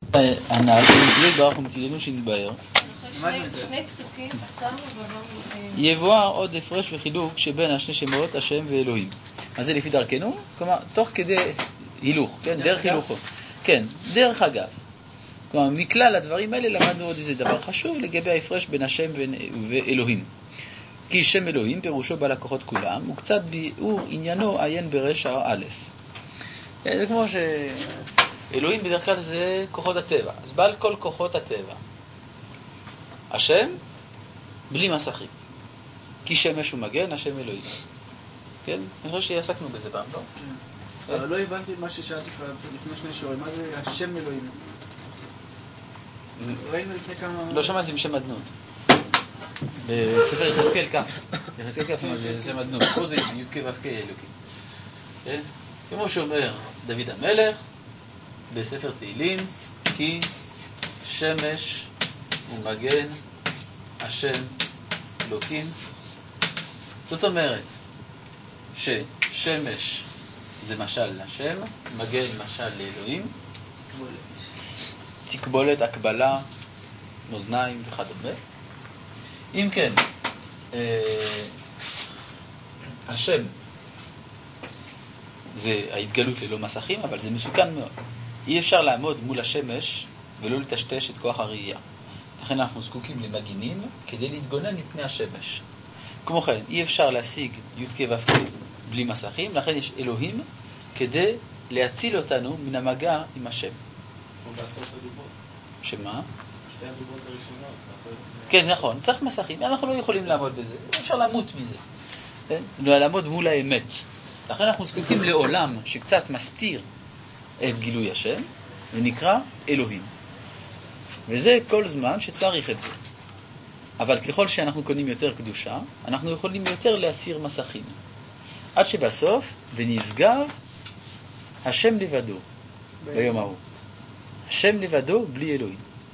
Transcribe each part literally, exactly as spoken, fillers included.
הנעל שמצדו יתברך ומצדנו שנתבהר. שני פסוקים עצרנו ועברנו. יבואר עוד הפרש וחילוק שבין השני שמות השם ואלוהים. אז זה לפי דרכנו, כלומר תוך כדי הילוך, כן, דרך הילוכו. כן, דרך אגב. כלומר מכלל הדברים האלה למדנו עוד איזה דבר חשוב לגבי ההפרש בין השם ואלוהים. כי שם אלוהים פירושו בעל הכוחות כולם, וקצת ביאור עניינו עיין ברשע א'. זה כמו שאלוהים בדרך כלל זה כוחות הטבע, אז בעל כל כוחות הטבע. השם בלי מסכים, כי שמש ומגן, השם אלוהים. כן? אני חושב שעסקנו בזה פעם, לא? אבל לא הבנתי מה ששאלתי כבר לפני שני שיעורים, מה זה השם אלוהים? ראינו לפני כמה... לא שמע, זה משם אדנות. בספר יחזקאל כף. יחזקאל כף זה שם אדנות. פה זה י"ק ו"ק אלוקים. כן? כמו שאומר דוד המלך בספר תהילים, כי שמש ומגן השם אלוקים. זאת אומרת ששמש זה משל לשם, מגן משל לאלוהים, תקבולת, הקבלה, מאזניים וכדומה. אם כן, אה, השם זה ההתגלות ללא מסכים, אבל זה מסוכן מאוד. אי אפשר לעמוד מול השמש ולא לטשטש את כוח הראייה. לכן אנחנו זקוקים למגינים כדי להתגונן מפני השמש. כמו כן, אי אפשר להשיג י"ק ו"ק בלי מסכים, לכן יש אלוהים כדי להציל אותנו מן המגע עם השם. ובעשרות הדובות. שמה? שתי הדובות הראשונות. כן, נכון, צריך מסכים. אנחנו לא יכולים לעמוד בזה, אפשר למות מזה. כן? לעמוד מול האמת. לכן אנחנו זקוקים לעולם שקצת מסתיר את גילוי השם, ונקרא אלוהים. וזה כל זמן שצריך את זה. אבל ככל שאנחנו קונים יותר קדושה, אנחנו יכולים יותר להסיר מסכים. עד שבסוף, ונשגב השם לבדו ביום ההוא. השם לבדו בלי אלוהים.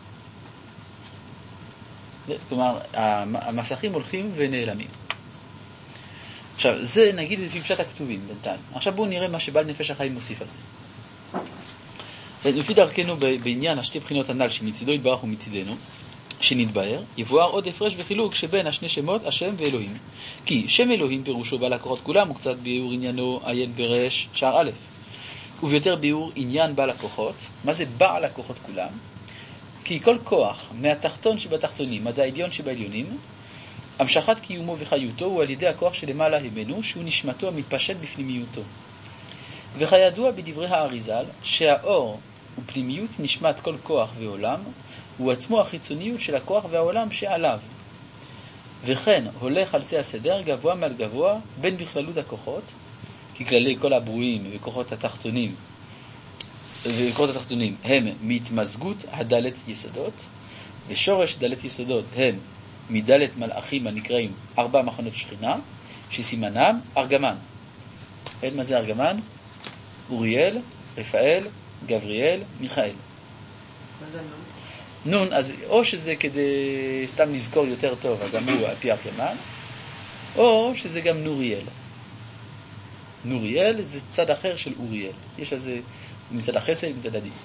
כלומר, המסכים הולכים ונעלמים. עכשיו, זה נגיד לפי פשט הכתובים בינתיים. עכשיו בואו נראה מה שבעל נפש החיים מוסיף על זה. לפי דרכנו בעניין השתי בחינות הנ"ל שמצידו יתברך ומצידנו, שנתבהר, יבואר עוד הפרש וחילוק שבין השני שמות השם ואלוהים. כי שם אלוהים פירושו בעל הכוחות כולם, וקצת ביאור עניינו עיין ברש שער א', וביותר ביאור עניין בעל הכוחות. מה זה בעל הכוחות כולם? כי כל כוח מהתחתון שבתחתונים עד העליון שבעליונים, המשכת קיומו וחיותו הוא על ידי הכוח שלמעלה ממנו, שהוא נשמתו המתפשט בפנימיותו. וכידוע בדברי האריז"ל, שהאור ופנימיות נשמת כל כוח ועולם, הוא עצמו החיצוניות של הכוח והעולם שעליו. וכן הולך על זה הסדר גבוה מעל גבוה בין בכללות הכוחות, כי כללי כל הברואים וכוחות התחתונים וכוחות התחתונים הם מהתמזגות הדלת יסודות, ושורש דלת יסודות הם מדלת מלאכים הנקראים ארבע מחנות שכינה, שסימנם ארגמן. אין מה זה ארגמן? אוריאל, רפאל, גבריאל, מיכאל. מה זה נון? נון, אז או שזה כדי סתם לזכור יותר טוב, אז אמרו על פי ארגמן, או שזה גם נוריאל. נוריאל זה צד אחר של אוריאל. יש לזה מצד החסד ומצד הדין.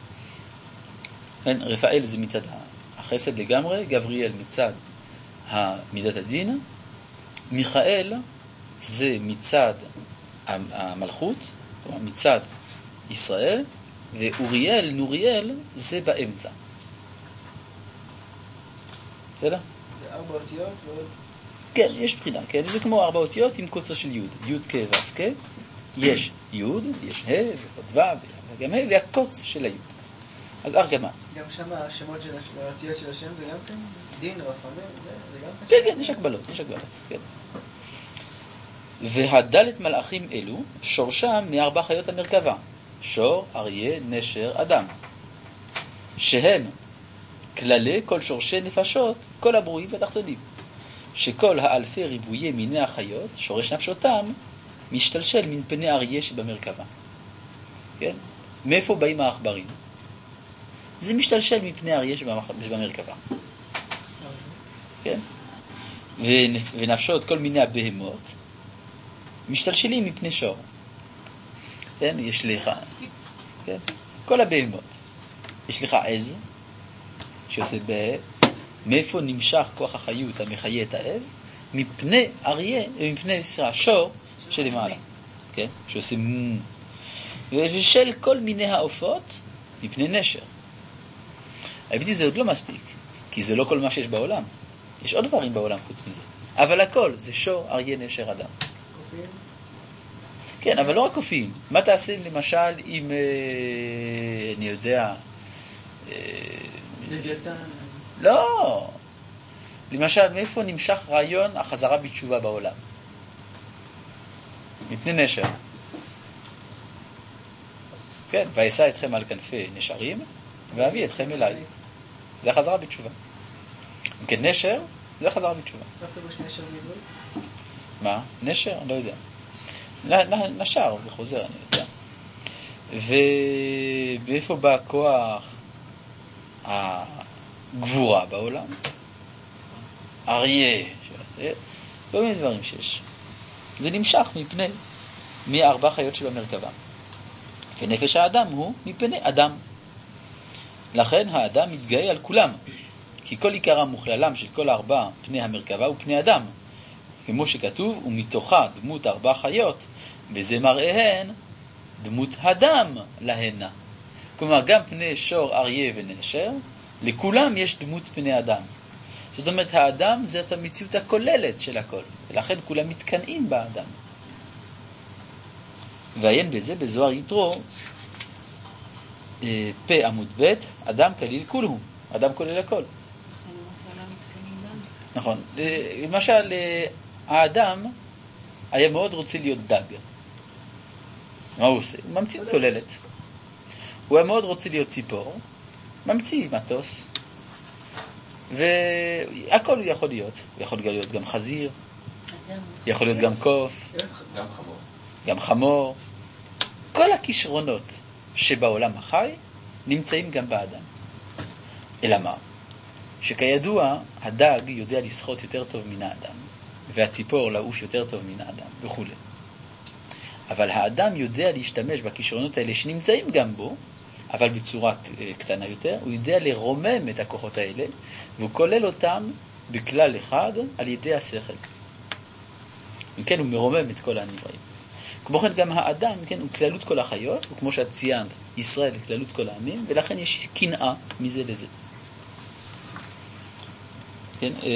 רפאל זה מצד החסד לגמרי, גבריאל מצד מידת הדין, מיכאל זה מצד המלכות, כלומר מצד ישראל, ואוריאל, נוריאל, זה באמצע. בסדר? זה ארבע אותיות ועוד... כן, יש בחינה, כן? זה כמו ארבע אותיות עם קוצו של יוד, יוד כ' ו' כ', יש יוד, יש ה' ועוד ו' וגם ה' והקוץ של היוד. אז ארגמן. גם שם השמות של האותיות של השם זה גם כן? דין, רחמים, זה גם כן? כן, כן, יש הגבלות, יש הגבלות, כן. והדלת מלאכים אלו שורשם מארבע חיות המרכבה, שור, אריה, נשר, אדם, שהם כללי כל שורשי נפשות, כל הברואים והתחתונים, שכל האלפי ריבויי מיני החיות, שורש נפשותם, משתלשל מן פני אריה שבמרכבה. כן? מאיפה באים העכברים? זה משתלשל מפני אריה שבמרכבה. כן? ונפשות כל מיני הבהמות משתלשלים מפני שור. כן? יש לך. כן? כל הבהמות. יש לך עז, שעושה ב... מאיפה נמשך כוח החיות המחיה את העז? מפני אריה, מפני שור שלמעלה, כן? שעושה מו. ושל כל מיני העופות, מפני נשר. האמת זה עוד לא מספיק, כי זה לא כל מה שיש בעולם. יש עוד דברים בעולם חוץ מזה. אבל הכל זה שור, אריה, נשר, אדם. קופים? כן, אבל לא רק קופים. מה תעשה למשל עם, אני יודע... לוויתן. לא. למשל, מאיפה נמשך רעיון החזרה בתשובה בעולם? מפני נשר. כן, וישא אתכם על כנפי נשרים, ואביא אתכם אליי. זה החזרה בתשובה. כן, נשר, זה החזרה בתשובה. מה פירוש נשר בעברית? מה? נשר? אני לא יודע. נשר וחוזר, אני יודע. ומאיפה בא כוח הגבורה בעולם? אריה. לא מיני דברים שיש. זה נמשך מפני מארבע חיות שבמרכבה. ונפש האדם הוא מפני אדם. לכן האדם מתגאה על כולם. כי כל עיקר המוכללם של כל ארבע פני המרכבה הוא פני אדם. כמו שכתוב, ומתוכה דמות ארבע חיות, וזה מראיהן דמות הדם להנה. כלומר, גם פני שור, אריה ונשר, לכולם יש דמות פני אדם. זאת אומרת, האדם זאת המציאות הכוללת של הכל, ולכן כולם מתקנאים באדם. ועיין בזה בזוהר יתרו, פה עמוד ב', אדם כליל כולו, אדם כולל הכל. נכון. למשל, האדם היה מאוד רוצה להיות דג. מה הוא עושה? הוא ממציא צוללת. הוא היה מאוד רוצה להיות ציפור, ממציא מטוס. והכל הוא יכול להיות. הוא יכול להיות גם חזיר, יכול להיות גם קוף, גם חמור. גם חמור. כל הכישרונות שבעולם החי נמצאים גם באדם. אלא מה? שכידוע, הדג יודע לשחות יותר טוב מן האדם, והציפור לעוף יותר טוב מן האדם, וכו'. אבל האדם יודע להשתמש בכישרונות האלה שנמצאים גם בו, אבל בצורה קטנה יותר, הוא יודע לרומם את הכוחות האלה, והוא כולל אותם בכלל אחד על ידי השכל. וכן, הוא מרומם את כל הנבראים. כמו כן, גם האדם, כן, הוא כללות כל החיות, וכמו שאת ציינת, ישראל כללות כל העמים, ולכן יש קנאה מזה לזה. כן, אה,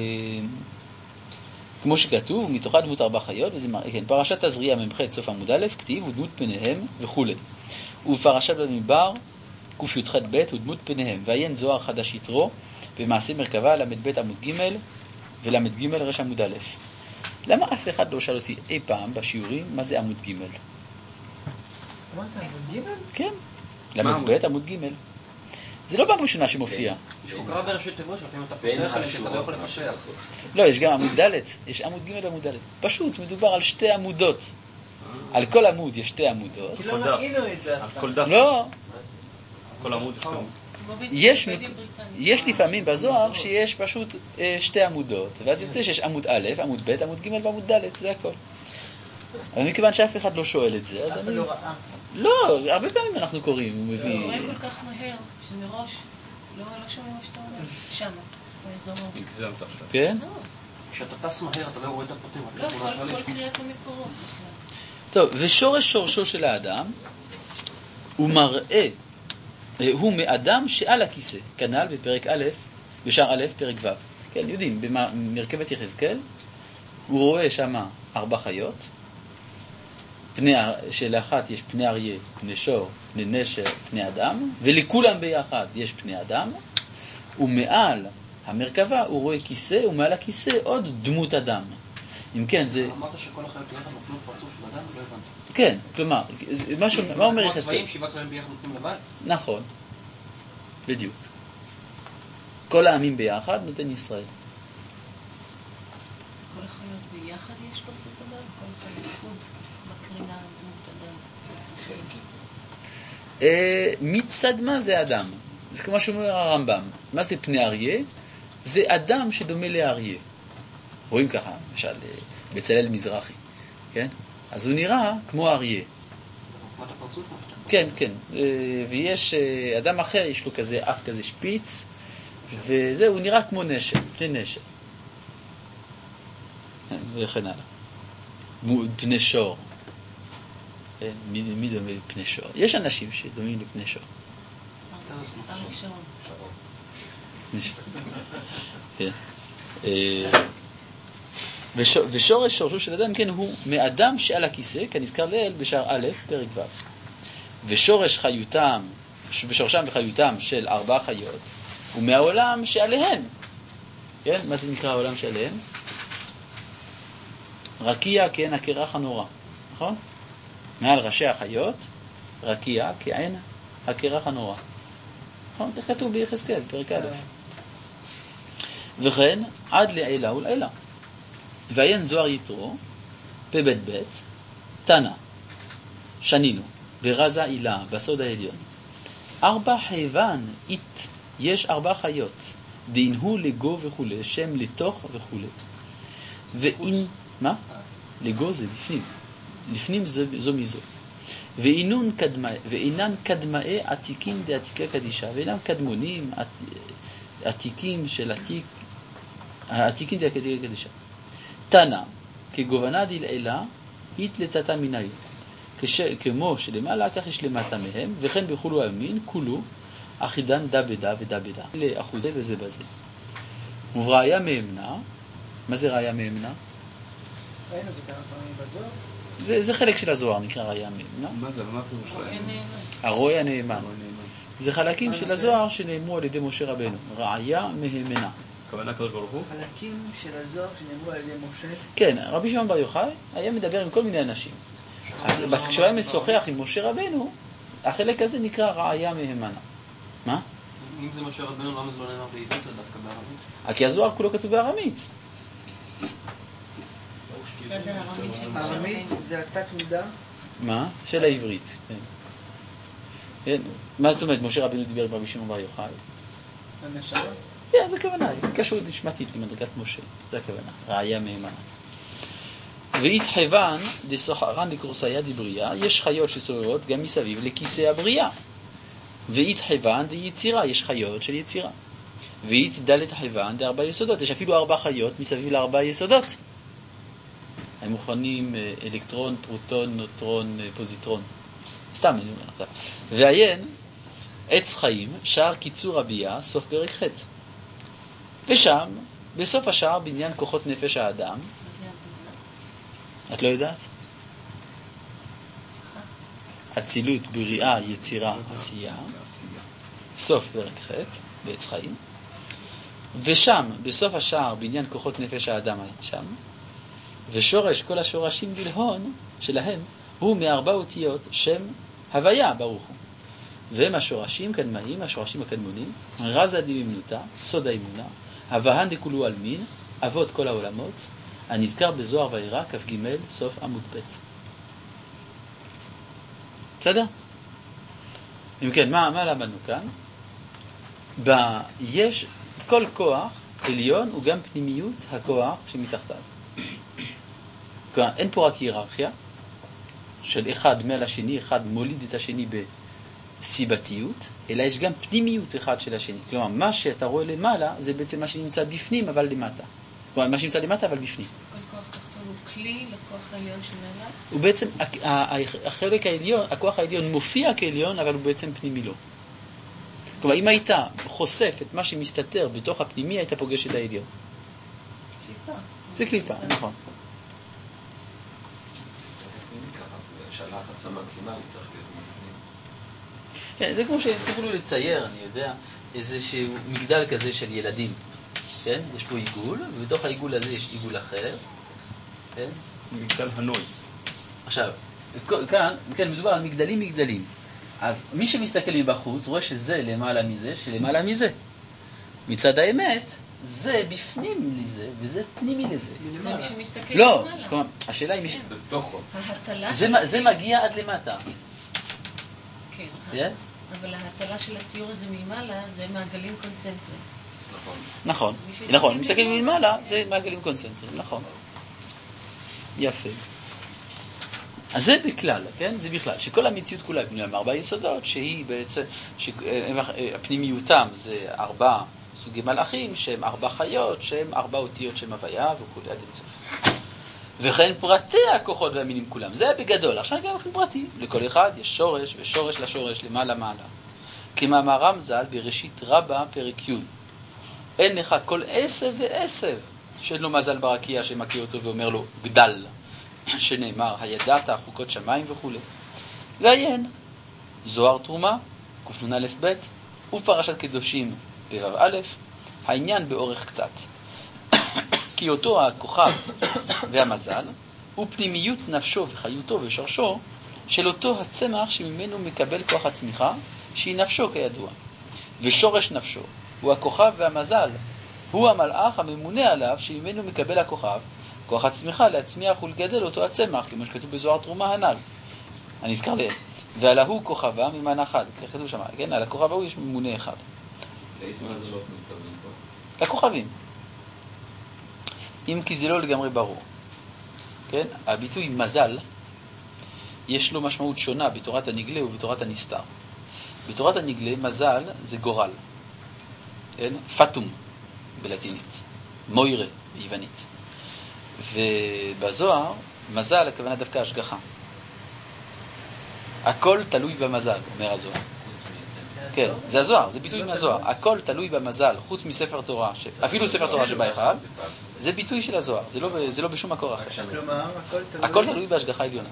כמו שכתוב, מתוכה דמות ארבע חיות, וזה מראה, כן, פרשת תזריע ממח' סוף עמוד א', כתיב, ודמות פניהם וכו'. ובפרשת במדבר, ק"ח ב', ודמות פניהם, ועיין זוהר חדש יתרו, במעשה מרכבה, למד ב' עמוד ג' ולמד ג' רש עמוד א'. למה אף אחד לא שאל אותי אי פעם בשיעורים, מה זה עמוד ג'? אמרת עמוד ג'? כן, למד ב' עמוד ג'. זה לא פעם ראשונה שמופיע. שהוא קרא בראשי תיבות, שאתם אתה פוסח עליהם שאתה לא יכול לפשח. לא, יש גם עמוד ד', יש עמוד ג' ועמוד ד'. פשוט, מדובר על שתי עמודות. על כל עמוד יש שתי עמודות. כי לא ראינו את זה. כל דף. לא. כל עמוד יש כמה. יש, יש לפעמים בזוהר שיש פשוט אה, שתי עמודות, ואז יוצא שיש עמוד א', עמוד ב', עמוד ג' ועמוד ד', זה הכל. אבל מכיוון שאף אחד לא שואל את זה, אז אני... לא ראה. לא, הרבה פעמים אנחנו קוראים, הוא מביא... קוראים כל כך מהר, שמראש לא שומעים מה שאתה אומר, שמה, באזור. הגזמת עכשיו. כן? כשאתה טס מהר, אתה לא רואה את הפרטים. לא, כל קריאת המקורות. טוב, ושורש שורשו של האדם הוא מראה, הוא מאדם שעל הכיסא, כנ"ל בפרק א', בשער א', פרק ו'. כן, יודעים, במרכבת יחזקאל, הוא רואה שם ארבע חיות, פני, שלאחת יש פני אריה, פני שור, פני נשר, פני אדם, ולכולם ביחד יש פני אדם, ומעל המרכבה הוא רואה כיסא, ומעל הכיסא עוד דמות אדם. אם כן, זה... אמרת שכל החיות ביחד נותנות פרצוף של אדם? לא הבנתי. כן, כלומר, משהו, מה אומר יחזקאל? הצבעים, שבעה צבעים ביחד נותנים לבד? נכון, בדיוק. כל העמים ביחד נותן ישראל. כל החיות ביחד יש פרצוף אדם? כל החיות לחוד מקרינה דמות אדם? מצד מה זה אדם? זה כמו שאומר הרמב"ם. מה זה פני אריה? זה אדם שדומה לאריה. רואים ככה, למשל, בצלאל מזרחי, כן? אז הוא נראה כמו אריה. תמונת הפרצוף משתנה. כן, כן. אה, ויש אה, אדם אחר, יש לו כזה אף כזה שפיץ, וזהו, הוא נראה כמו נשר, פני נשר. וכן הלאה. מו- פני שור. כן, מי, מי דומה לפני שור? יש אנשים שדומים לפני שור. אריק שרון. כן. אה, וש- ושורש שורשו של אדם, כן, הוא מאדם שעל הכיסא, כנזכר לאל בשער א', פרק ו'. ושורש חיותם, ושורשם וחיותם של ארבע חיות, הוא מהעולם שעליהם. כן, מה זה נקרא העולם שעליהם? רקיע, כן, הקרח הנורא, נכון? מעל ראשי החיות, רקיע, כעין, הקרח הנורא. נכון? זה כתוב ביחזקאל, פרק א'. וכן, עד לעילה ולעילה. ועיין זוהר יתרו, פבית בית, תנא, שנינו, ברזה עילה, בסוד העליון. ארבע חייבן, אית, יש ארבע חיות, דין הוא לגו וכו', שם לתוך וכו'. ואין, מה? לגו זה לפנים. לפנים זו, זו מזו. ואינון קדמאי, ואינן קדמאי עתיקים דעתיקי קדישה, ואינם קדמונים עת, עתיקים של עתיק, העתיקים דעתיקי קדישה. תנא, כגובנה דלעילה, התלתתה מניו. כמו שלמעלה, כך יש למטה מהם, וכן בכולו המין, כולו, אחידן דה בדה ודה בדה. לאחוזי וזה בזה. ובראיה מאמנה, מה זה ראיה מאמנה? ראינו זה כמה פעמים בזוהר. זה, זה חלק של הזוהר, נקרא ראיה מאמנה. מה זה? מה הפירוש שלהם? הרוי הנאמן. הרוי הנאמן. זה חלקים של הזוהר שנאמרו על ידי משה רבנו. ראיה מהמנה. הכוונה קדוש ברוך הוא? חלקים של הזוהר שנאמרו על ידי משה. כן, רבי שמעון בר יוחאי היה מדבר עם כל מיני אנשים. אז כשהוא היה משוחח עם משה רבנו, החלק הזה נקרא ראיה מהמנה. מה? אם זה משה רבנו, למה זה לא נאמר בעברית או דווקא בערבית? כי הזוהר כולו כתוב בארמית. ארמית זה התת מידה. מה? של העברית. כן. כן. מה זאת אומרת, משה רבנו דיבר עם רבי שמעון בר יוחאי? הנשמה. כן, זה הכוונה, התקשרות נשמתית למדרגת משה, זה הכוונה, ראיה מהימנה. והתחייבן דסוחרן לקורסיה דבריאה, יש חיות שסובבות גם מסביב לכיסא הבריאה. והתחייבן דיצירה, יש חיות של יצירה. והתדלת חייבן דארבע יסודות, יש אפילו ארבע חיות מסביב לארבע יסודות. הם מוכנים אלקטרון, פרוטון, נוטרון, פוזיטרון. סתם אני אומר אותה. ועיין, עץ חיים, שער קיצור הביאה, סוף פרק ח'. ושם, בסוף השער, בניין כוחות נפש האדם, את לא יודעת? אצילות, בריאה, יצירה, עשייה, סוף פרק ח', בעץ חיים. ושם, בסוף השער, בניין כוחות נפש האדם היה שם, ושורש כל השורשים בלהון שלהם הוא מארבע אותיות שם הוויה ברוך הוא. והם השורשים קדמאים, השורשים הקדמונים, רזה דמימנותה, סוד האמונה, הבהן דכולו עלמין, אבות כל העולמות, הנזכר בזוהר ואירה, כ"ג, סוף עמוד ב'. בסדר? אם כן, מה, מה למדנו כאן? ב- יש כל כוח עליון הוא גם פנימיות הכוח שמתחתיו. כלומר, אין פה רק היררכיה של אחד מעל השני, אחד מוליד את השני בסיבתיות, אלא יש גם פנימיות אחד של השני. כלומר, מה שאתה רואה למעלה זה בעצם מה שנמצא בפנים אבל למטה. כלומר, מה שנמצא למטה אבל בפנים. אז כל כוח תחתון הוא כלי לכוח העליון שמעלה? הוא בעצם, החלק העליון, הכוח העליון מופיע כעליון, אבל הוא בעצם פנימי לו. כלומר, אם היית חושף את מה שמסתתר בתוך הפנימי, היית פוגש את העליון. קליפה. זה קליפה, נכון. שהלחץ המקסימלי צריך להיות מבנים. כן, זה כמו שתוכלו לצייר, אני יודע, איזשהו מגדל כזה של ילדים. כן? יש פה עיגול, ובתוך העיגול הזה יש עיגול אחר. כן? מגדל הנויס. עכשיו, כאן, כן, מדובר על מגדלים מגדלים. אז מי שמסתכל מבחוץ רואה שזה למעלה מזה, שלמעלה מזה. מצד האמת, זה בפנים לזה, וזה פנימי לזה. זה מי שמסתכל לא, למעלה. כלומר, השאלה היא... מי- בתוכו. ההטלה זה, של... זה מגיע עד למטה. כן. כן? אבל ההטלה של הציור הזה ממעלה זה מעגלים קונצנטריים. נכון. נכון, מי שמסתכל נכון, אם מסתכל מלמעלה, מלמעלה זה מעגלים קונצנטריים, נכון. יפה. אז זה בכלל, כן? זה בכלל, שכל המציאות כולה בנויה מארבע יסודות, שהיא בעצם, הפנימיותם זה ארבע סוגי מלאכים, שהם ארבע חיות, שהם ארבע אותיות של הוויה וכו' עד אינסוף. וכן פרטי הכוחות והמינים כולם, זה בגדול. עכשיו גם באופן פרטי, לכל אחד יש שורש ושורש לשורש למעלה מעלה. כמאמר רמז"ל בראשית רבה פרק י', אין לך כל עשב ועשב שאין לו מזל ברקיע שמקיא אותו ואומר לו גדל, שנאמר הידעת חוקות שמיים וכו'. ועיין זוהר תרומה קנ"א ב' ופרשת קדושים פ"ו א', העניין באורך קצת. כי אותו הכוכב והמזל הוא פנימיות נפשו וחיותו ושורשו של אותו הצמח שממנו מקבל כוח הצמיחה, שהיא נפשו כידוע. ושורש נפשו הוא הכוכב והמזל, הוא המלאך הממונה עליו שממנו מקבל הכוכב כוח הצמיחה להצמיח ולגדל אותו הצמח, כמו שכתוב בזוהר תרומה הנ"ל. אני אזכר להם. ועל ההוא כוכבה ממען אחד, כך כתוב שם, כן? על הכוכב ההוא יש ממונה אחד. לאיזה מזלות מתכוונים פה? לכוכבים. אם כי זה לא לגמרי ברור. כן? הביטוי מזל, יש לו משמעות שונה בתורת הנגלה ובתורת הנסתר. בתורת הנגלה, מזל זה גורל. כן? פטום בלטינית. מוירה ביוונית. ובזוהר, מזל, הכוונה דווקא השגחה. הכל תלוי במזל, אומר הזוהר. כן, זה הזוהר, זה ביטוי מהזוהר. הכל תלוי במזל, חוץ מספר תורה, אפילו ספר תורה שבא אחד, זה ביטוי של הזוהר, זה לא בשום מקור אחר. כלומר, הכל תלוי בהשגחה עליונה.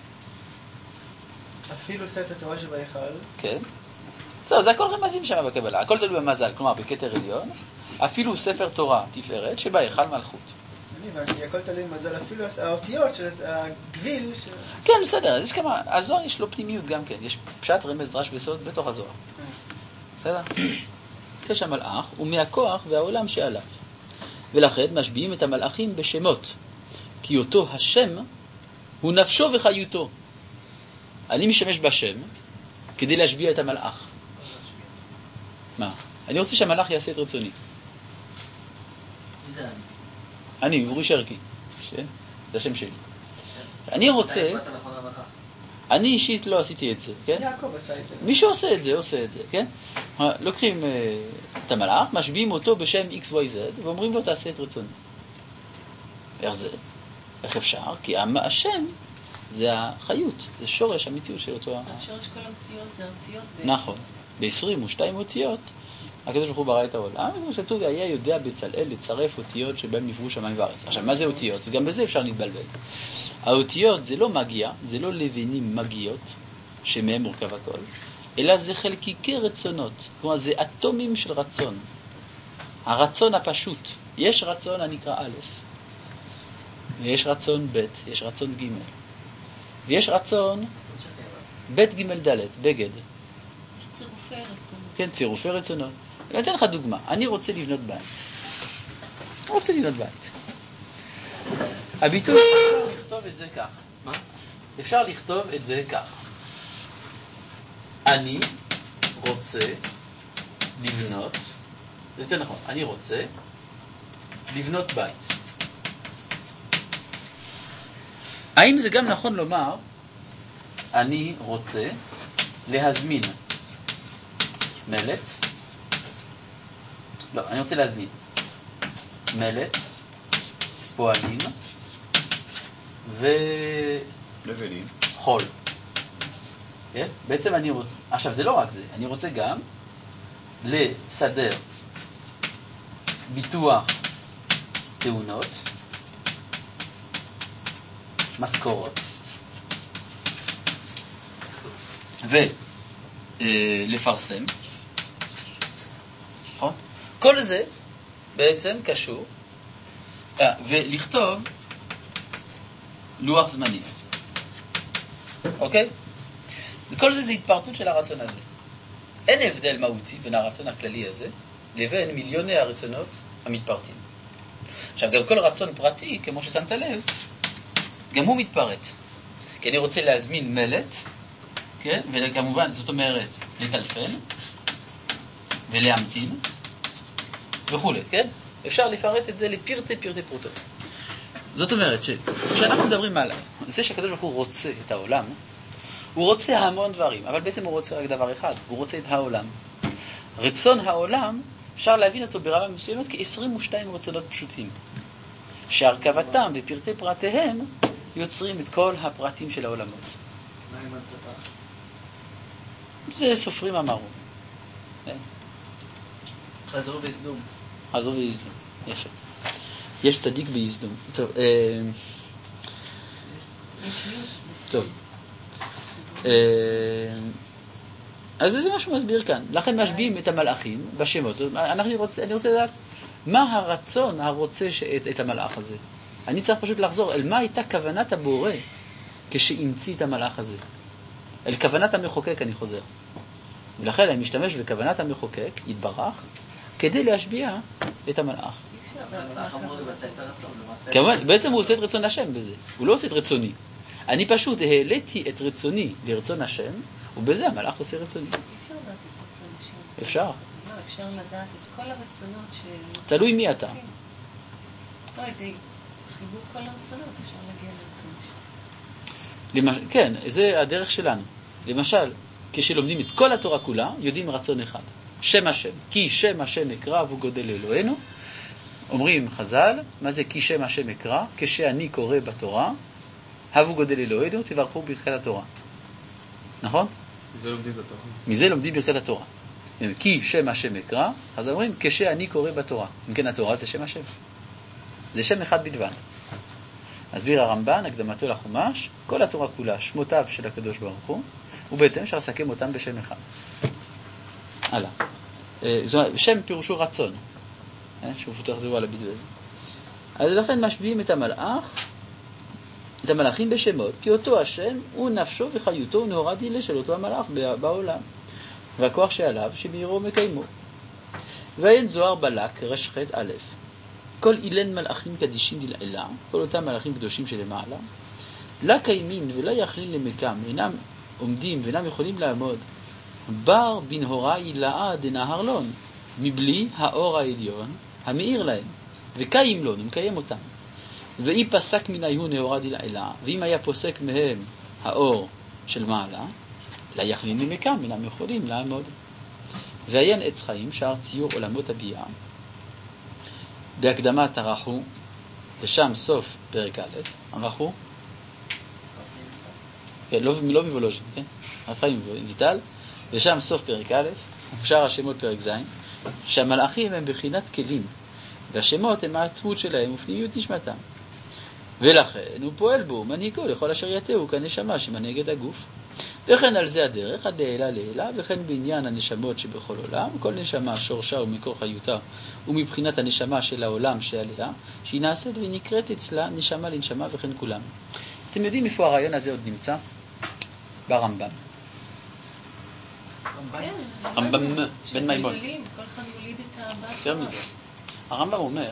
אפילו ספר תורה שבא אחד. כן. זה הכל רמזים שם בקבלה, הכל תלוי במזל, כלומר בכתר עליון, אפילו ספר תורה תפארת שבא אחד מלכות. אני הבנתי, הכל תלוי במזל, אפילו האותיות של הגביל. כן, בסדר, יש כמה, הזוהר יש לו פנימיות גם כן, יש פשט רמז דרש וסוד בתוך הזוהר. בסדר? יש המלאך ומהכוח והעולם שעליו. ולכן משביעים את המלאכים בשמות, כי אותו השם הוא נפשו וחיותו. אני משמש בשם כדי להשביע את המלאך. מה? אני רוצה שהמלאך יעשה את רצוני. זה אני. אני, אורי שרקי. כן? זה השם שלי. אני רוצה... אני אישית לא עשיתי את זה, כן? יעקב עשה את זה. מי שעושה את זה, עושה את זה, כן? לוקחים את המלאך, משביעים אותו בשם אקס וואי זד, ואומרים לו, תעשה את רצוני. איך זה? איך אפשר? כי השם זה החיות, זה שורש המציאות של אותו... זה שורש כל המציאות, זה האותיות. נכון. ב-עשרים ושתיים אותיות, הקדוש ברוך הוא ברא את העולם, כמו שכתוב, היה יודע בצלאל לצרף אותיות שבהם נבראו שמיים וארץ. עכשיו, מה זה אותיות? וגם בזה אפשר להתבלבל. האותיות זה לא מגיע, זה לא לבנים מגיות, שמהם מורכב הכל, אלא זה חלקיקי רצונות. כלומר, זה אטומים של רצון. הרצון הפשוט. יש רצון הנקרא א', ויש רצון ב', יש רצון ג', ויש רצון ב' ג' ד', בגד. יש צירופי רצונות. כן, צירופי רצונות. אני אתן לך דוגמה. אני רוצה לבנות בית. אני רוצה לבנות בית. הביטוי, אפשר לכתוב את זה כך. מה? אפשר לכתוב את זה כך. אני רוצה לבנות, זה יותר נכון, אני רוצה לבנות בית. האם זה גם נכון לומר, אני רוצה להזמין מלט? לא, אני רוצה להזמין מלט, פועלים לבנים. וחול. כן? בעצם אני רוצה, עכשיו זה לא רק זה, אני רוצה גם לסדר ביטוח תאונות, משכורות, ולפרסם. נכון? כל זה בעצם קשור, ולכתוב לוח זמנים. אוקיי? וכל זה זה התפרטות של הרצון הזה. אין הבדל מהותי בין הרצון הכללי הזה לבין מיליוני הרצונות המתפרטים. עכשיו, גם כל רצון פרטי, כמו ששמת לב, גם הוא מתפרט. כי אני רוצה להזמין מלט, כן? וכמובן, זאת אומרת, לטלפן ולהמתין וכו', כן? אפשר לפרט את זה לפרטי פרטי פרוטות. זאת אומרת שכשאנחנו מדברים על זה שהקדוש ברוך הוא רוצה את העולם, הוא רוצה המון דברים, אבל בעצם הוא רוצה רק דבר אחד, הוא רוצה את העולם. רצון העולם, אפשר להבין אותו ברמה מסוימת כ-עשרים ושתיים רצונות פשוטים, שהרכבתם ופרטי פרטיהם יוצרים את כל הפרטים של העולמות. מה עם הצפה? זה סופרים אמרו. חזרו בסדום. חזרו ביזדום, יפה. יש צדיק ביזדום. טוב, טוב. אז זה מה שהוא מסביר כאן. לכן משביעים את המלאכים בשמות. אני רוצה, אני רוצה לדעת מה הרצון הרוצה שאת, את המלאך הזה. אני צריך פשוט לחזור אל מה הייתה כוונת הבורא כשהמציא את המלאך הזה. אל כוונת המחוקק אני חוזר. ולכן אני משתמש בכוונת המחוקק, יתברך, כדי להשביע את המלאך. כמובן, בעצם הוא עושה את רצון השם בזה. הוא לא עושה את רצוני. אני פשוט העליתי את רצוני לרצון השם, ובזה המלאך עושה רצוני. אפשר לדעת את רצון השם. אפשר. לא, אפשר לדעת את כל הרצונות ש... תלוי מי אתה. לא, את חיבור כל הרצונות, אפשר להגיע לרצון השם. כן, זה הדרך שלנו. למשל, כשלומדים את כל התורה כולה, יודעים רצון אחד. שם השם. כי שם השם אקרא והוא גודל לאלוהינו. אומרים חז"ל, מה זה כי שם השם אקרא? כשאני קורא בתורה, הבו גודל אלוהינו, תברכו ברכת התורה. נכון? מזה לומדים את התורה. מזה לומדים ברכת התורה. כי שם השם אקרא, אז אומרים, כשאני קורא בתורה. אם כן, התורה זה שם השם. זה שם אחד בלבד. מסביר הרמב"ן, הקדמתו לחומש, כל התורה כולה, שמותיו של הקדוש ברוך הוא, ובעצם אפשר לסכם אותם בשם אחד. הלאה. שם פירושו רצון. שוב תחזרו על הביטוי הזה. אז לכן משביעים את המלאך, את המלאכים בשמות, כי אותו השם הוא נפשו וחיותו ונאורה דילה של אותו המלאך בעולם, והכוח שעליו שמאירו מקיימו. ואין זוהר בלק רשחת א', כל אילן מלאכים קדישים דלעילה, כל אותם מלאכים קדושים שלמעלה, לה קיימין ולא יכלין למקם, אינם עומדים ואינם יכולים לעמוד, בר בנהורה אילאה דנהרלון, מבלי האור העליון המאיר להם, וקיים לו, ומקיים אותם. ואי פסק מן היו נהורה דלעילה, ואם היה פוסק מהם האור של מעלה, לה יכלין למקם, אינם יכולים לעמוד. ועיין עץ חיים, שער ציור עולמות הביאה, בהקדמת הרחו, ושם סוף פרק א', הרחו, כן, לא, לא מבולוז'ין, כן? הרחיים ויטל, ושם סוף פרק א', ושאר השמות פרק ז', שהמלאכים הם בחינת כלים, והשמות הם העצמות שלהם ופנימיות נשמתם. ולכן הוא פועל בו, מנהיגו לכל אשר יתהו כנשמה שמנהיגת הגוף. וכן על זה הדרך, עד לעילה לעילה, וכן בעניין הנשמות שבכל עולם, כל נשמה שורשה ומקור חיותה, ומבחינת הנשמה של העולם שעליה, שהיא נעשית ונקראת אצלה נשמה לנשמה וכן כולם. אתם יודעים איפה הרעיון הזה עוד נמצא? ברמב"ם. רמב"ם בן מימון. כל אחד מוליד את הבא. יותר מזה. הרמב"ם אומר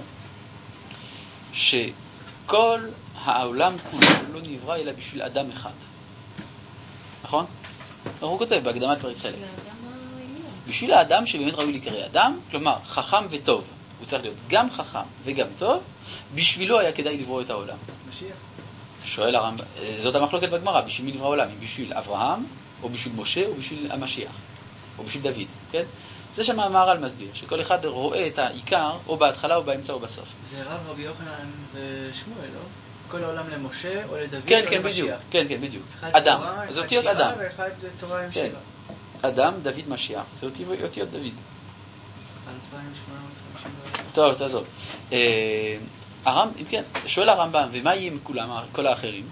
שכל העולם כולו לא נברא אלא בשביל אדם אחד. נכון? הוא כותב בהקדמת פרק חלק. בשביל האדם שבאמת ראוי להיקרא אדם, כלומר חכם וטוב. הוא צריך להיות גם חכם וגם טוב, בשבילו היה כדאי לברוא את העולם. משיח. שואל הרמב"ם, זאת המחלוקת בגמרא, בשביל מי נברא העולם? בשביל אברהם, או בשביל משה, או בשביל המשיח, או בשביל דוד, כן? זה שהמאמר על מסביר, שכל אחד רואה את העיקר, או בהתחלה, או באמצע, או בסוף. זה רב רבי יוחנן ושמואל, לא? כל העולם למשה, או לדוד, כן, או כן, למשיח. בדיוק, כן, כן, בדיוק. אחד אדם, תורה, זה אחד אותיות שירה, אדם. ואחד תורה עם כן. שירה. אדם, דוד, משיח, זה אותיות דוד. אלפיים שמונה מאות וחמישים וארבע. טוב, תעזוב. אה, הרמב"ם, אם כן, שואל הרמב"ם, ומה יהיה עם כולם, כל האחרים?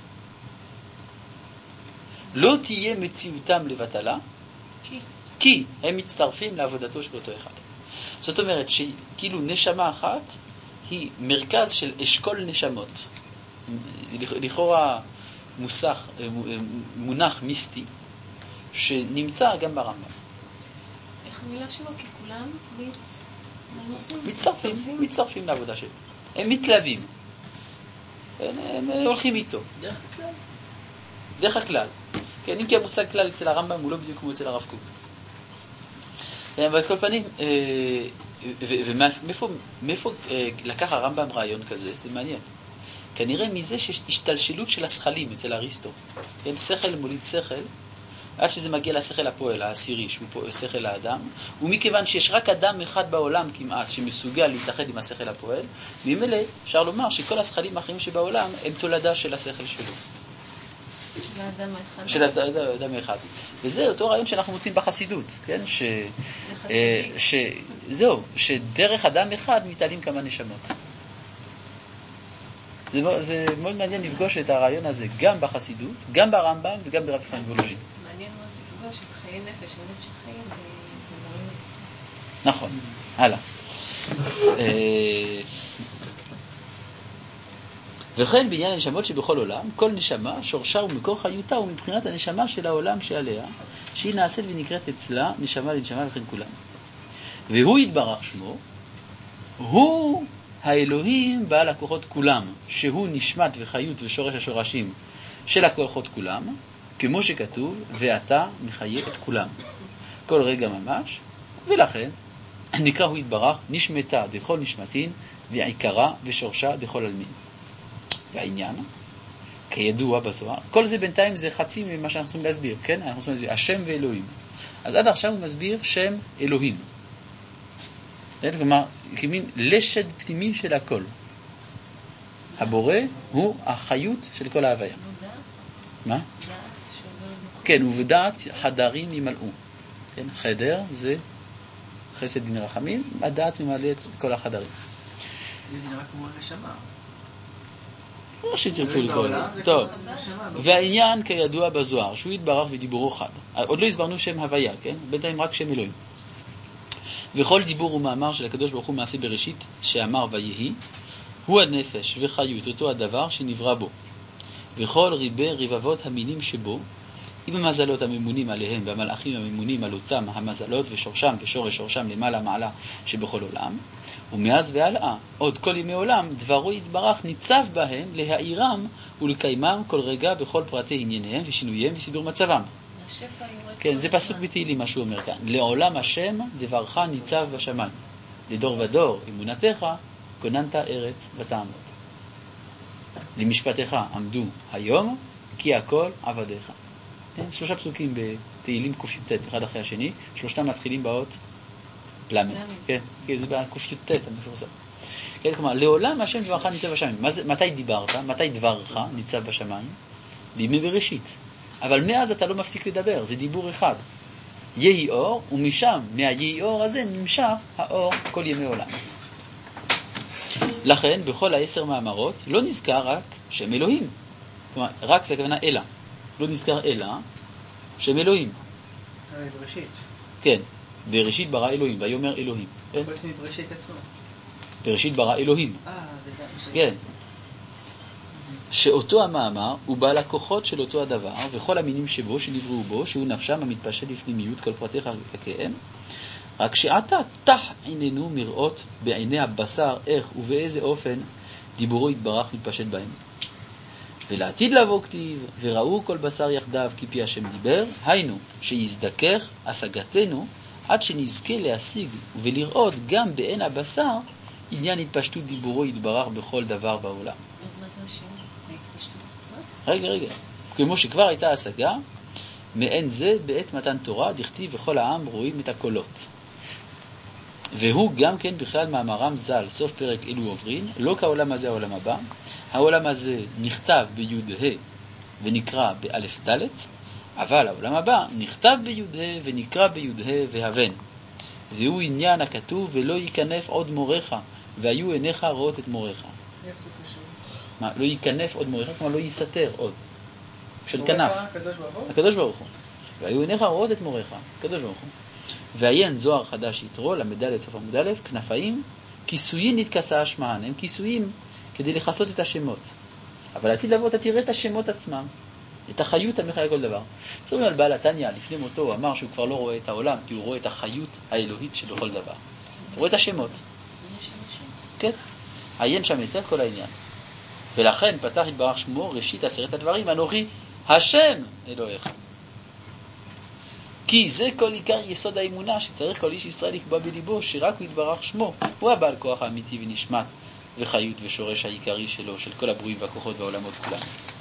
לא תהיה מציאותם לבטלה, כי כי הם מצטרפים לעבודתו של אותו אחד. זאת אומרת שכאילו נשמה אחת היא מרכז של אשכול נשמות. לכאורה מוסך, מונח מיסטי שנמצא גם ברמב"ם. איך המילה שלו? כי כולם מצ... מצטרפים, מצטרפים לעבודה שלו. הם מתלווים. הם, הם הולכים איתו. דרך הכלל. דרך הכלל. כן, אם כי המושג כלל אצל הרמב"ם הוא לא בדיוק כמו אצל הרב קוק. אבל כל פנים, ומאיפה לקח הרמב"ם רעיון כזה? זה מעניין. כנראה מזה שיש השתלשלות של השכלים אצל אריסטו. כן, שכל מוליד שכל, עד שזה מגיע לשכל הפועל, העשירי, שהוא פה, שכל האדם, ומכיוון שיש רק אדם אחד בעולם כמעט שמסוגל להתאחד עם השכל הפועל, ממילא אפשר לומר שכל השכלים האחרים שבעולם הם תולדה של השכל שלו. של האדם האחד. של האדם האחד. וזה אותו רעיון שאנחנו מוצאים בחסידות, כן? ש... ש... זהו, שדרך אדם אחד מתעלים כמה נשמות. זה, זה מאוד מעניין לפגוש את הרעיון הזה גם בחסידות, גם ברמב"ם וגם ברבי חיים וולוז'ין. מעניין מאוד לפגוש את חיי נפש ונפש החיים ודברים. נכון, הלאה. וכן בעניין הנשמות שבכל עולם, כל נשמה, שורשה ומקור חיותה הוא מבחינת הנשמה של העולם שעליה, שהיא נעשית ונקראת אצלה נשמה לנשמה וכן כולם. והוא יתברך שמו, הוא האלוהים בעל הכוחות כולם, שהוא נשמת וחיות ושורש השורשים של הכוחות כולם, כמו שכתוב, ואתה מחיה את כולם. כל רגע ממש, ולכן נקרא הוא יתברך נשמתה דכל נשמתין, ועיקרה ושורשה דכל אלמין. והעניין, כידוע בזוהר, כל זה בינתיים זה חצי ממה שאנחנו צריכים להסביר, כן? אנחנו צריכים להסביר, השם ואלוהים. אז עד עכשיו הוא מסביר שם אלוהים. כלומר, כמין לשד פנימי של הכל. הבורא הוא החיות של כל ההוויה. מה? כן, ובדעת חדרים ימלאו. כן, חדר זה חסד דין רחמים, הדעת ממלא את כל החדרים. זה נראה כמו נשמה. מה שתרצו לקרוא. טוב. והעניין כידוע בזוהר, שהוא יתברך ודיבורו חד. עוד לא הסברנו שם הוויה, כן? בינתיים רק שם אלוהים. וכל דיבור ומאמר של הקדוש ברוך הוא מעשה בראשית, שאמר ויהי, הוא הנפש וחיות, אותו הדבר שנברא בו. וכל ריבי רבבות המינים שבו, עם המזלות הממונים עליהם והמלאכים הממונים על אותם המזלות ושורשם ושורש שורשם למעלה מעלה שבכל עולם, ומאז והלאה, עוד כל ימי עולם, דברו יתברך ניצב בהם להאירם ולקיימם כל רגע בכל פרטי ענייניהם ושינוייהם וסידור מצבם. כן, זה פסוק בתהילים מה שהוא אומר כאן. לעולם השם דברך ניצב בשמיים. לדור ודור אמונתך כוננת ארץ ותעמוד. למשפטך עמדו היום כי הכל עבדיך. כן, שלושה פסוקים בתהילים ק"ט אחד אחרי השני, שלושתם מתחילים באות למד. כן, כן, זה בק"ט המפורסם. כן, כלומר, לעולם השם דברך ניצב בשמיים. מתי דיברת? מתי דברך ניצב בשמיים? בימי בראשית. אבל מאז אתה לא מפסיק לדבר, זה דיבור אחד. יהי אור, ומשם, מהיהי אור הזה, נמשך האור כל ימי עולם. לכן, בכל העשר מאמרות, לא נזכר רק שם אלוהים. כלומר, רק זה הכוונה אלא. לא נזכר אלא שם אלוהים. הרי בראשית. כן, בראשית ברא אלוהים, ויאמר אלוהים. כן? בעצם בראשית עצמו. בראשית ברא אלוהים. אה, זה גם... כן. שאותו המאמר הוא בעל הכוחות של אותו הדבר, וכל המינים שבו שנבראו בו, שהוא נפשם המתפשט לפנימיות כל פרטיך וכאם, רק שעתה תח עינינו מראות בעיני הבשר איך ובאיזה אופן דיבורו יתברך מתפשט בהם. ולעתיד לבוא כתיב, וראו כל בשר יחדיו כי פי השם דיבר, היינו שיזדכך השגתנו עד שנזכה להשיג ולראות גם בעין הבשר עניין התפשטות דיבורו יתברך בכל דבר בעולם. אז מה זה השם? ההתפשטות עצמה? רגע, רגע. כמו שכבר הייתה השגה, מעין זה בעת מתן תורה, דכתיב וכל העם רואים את הקולות. והוא גם כן בכלל מאמרם ז"ל, סוף פרק אלו עוברין, לא כעולם הזה העולם הבא. העולם הזה נכתב בי"ה ונקרא באלף ד', אבל העולם הבא נכתב בי"ה ונקרא בי"ה והבן. והוא עניין הכתוב ולא ייכנף עוד מורך, והיו עיניך רואות את מורך. איך זה קשור? מה, לא ייכנף עוד מורך, כלומר לא ייסתר עוד. של כנף. הקדוש ברוך הוא? הקדוש ברוך הוא. והיו עיניך רואות את מורך, הקדוש ברוך הוא. ועיין זוהר חדש יתרו, למדלת סוף עמוד א', כנפיים, כיסויים נתכסה השמען, הם כיסויים כדי לחסות את השמות. אבל עתיד לבוא, אתה תראה את השמות עצמם, את החיות המחיה כל דבר. זאת אומרת, על בעל התניא, לפני מותו, הוא אמר שהוא כבר לא רואה את העולם, כי הוא רואה את החיות האלוהית שבכל דבר. הוא רואה את השמות. כן. עיין שם יותר כל העניין. ולכן פתח יתברך שמו ראשית עשרת הדברים, אנוכי השם אלוהיך. כי זה כל עיקר יסוד האמונה שצריך כל איש ישראל לקבוע בליבו, שרק הוא יתברך שמו, הוא הבעל כוח האמיתי ונשמת וחיות ושורש העיקרי שלו, של כל הברואים והכוחות והעולמות כולם.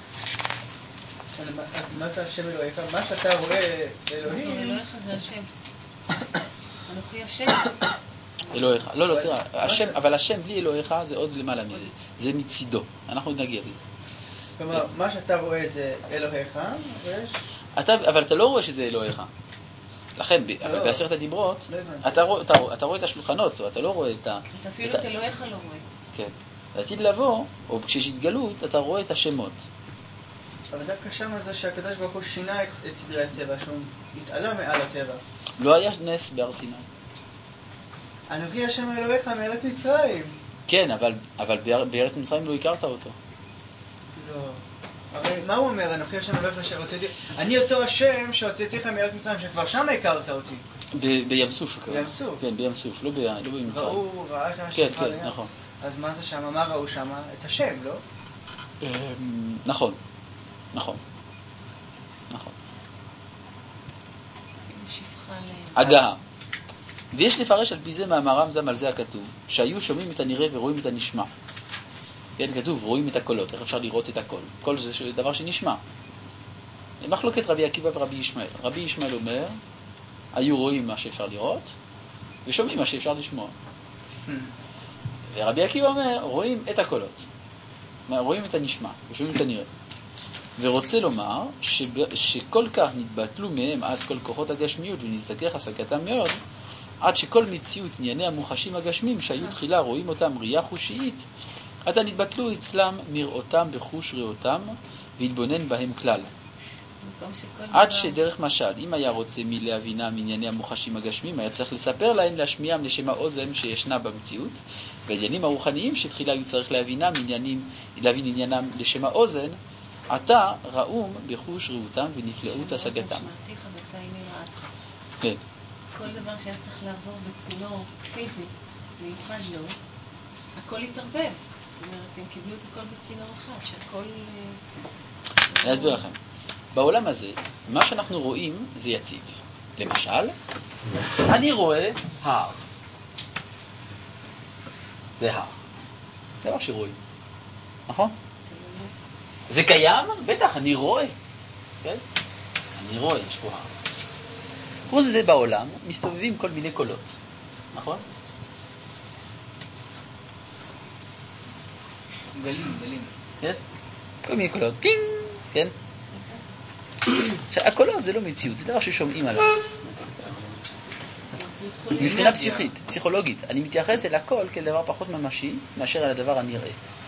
אז מה זה השם אלוהיך? מה שאתה רואה אלוהים... אלוהיך זה השם. אנוכי השם. אלוהיך. לא, לא, סליחה. השם, אבל השם בלי אלוהיך זה עוד למעלה מזה. זה מצידו. אנחנו נגיע לזה. כלומר, מה שאתה רואה זה אלוהיך, ויש... אתה, אבל אתה לא רואה שזה אלוהיך. לכן, אבל בעשרת הדיברות, אתה רואה את השולחנות, אתה לא רואה את ה... אפילו את אלוהיך לא רואה. כן. לעתיד לבוא, או כשיש התגלות, אתה רואה את השמות. אבל דווקא שם זה שהקדוש ברוך הוא שינה את, את סדרי הטבע, שהוא התעלה מעל הטבע. לא היה נס בהר סיני. אנוכי השם אלוהיך מארץ מצרים. כן, אבל, אבל בארץ מצרים לא הכרת אותו. לא. הרי מה הוא אומר? אנוכי השם אלוהיך שהוצאתי... אני אותו השם שהוצאתיך מארץ מצרים, שכבר שם הכרת אותי. ב- בים סוף. בים סוף. כן, בים סוף, לא, ב- לא במצרים. ראו, ראה את השם. כן, כן, נכון. אז מה זה שם? מה ראו שם? את השם, לא? נכון. נכון. נכון. הגעה. ויש לפרש על פי זה מאמרם זם על זה הכתוב, שהיו שומעים את הנראה ורואים את הנשמע. כן, כתוב, רואים את הקולות, איך אפשר לראות את הכל? קול זה דבר שנשמע. מחלוקת רבי עקיבא ורבי ישמעאל. רבי ישמעאל אומר, היו רואים מה שאפשר לראות, ושומעים מה שאפשר לשמוע. ורבי עקיבא אומר, רואים את הקולות. רואים את הנשמע, ושומעים את הנראה. ורוצה לומר שב, שכל כך נתבטלו מהם אז כל כוחות הגשמיות ונזדכך השגתם מאוד, עד שכל מציאות ענייני המוחשים הגשמים שהיו תחילה רואים אותם ראייה חושית, עתה נתבטלו אצלם מראותם בחוש ראותם והתבונן בהם כלל. עד שדרך משל, אם היה רוצה מלהבינם ענייני המוחשים הגשמים, היה צריך לספר להם להשמיעם לשם האוזן שישנה במציאות, והעניינים הרוחניים שתחילה היו צריך להבינם עניינים, להבין עניינם לשם האוזן, עתה ראום בחוש ראותם ונפלאות השגתם. כן. כל דבר שהיה צריך לעבור בצינור פיזי מיוחד לו, הכל התערבב. זאת אומרת, הם קיבלו את הכל בצינור אחד, שהכל... אני אסביר לכם. בעולם הזה, מה שאנחנו רואים זה יציב. למשל, אני רואה הר. זה הר. זה מה שרואים. נכון? זה קיים? בטח, אני רואה. כן? אני רואה, יש פה הר. חוץ מזה בעולם, מסתובבים כל מיני קולות. נכון? גלים, גלים. כן? כל מיני קולות. טינג! כן? עכשיו, הקולות זה לא מציאות, זה דבר ששומעים עליו. מבחינה פסיכית, פסיכולוגית, אני מתייחס אל הכל כאל דבר פחות ממשי מאשר אל הדבר הנראה.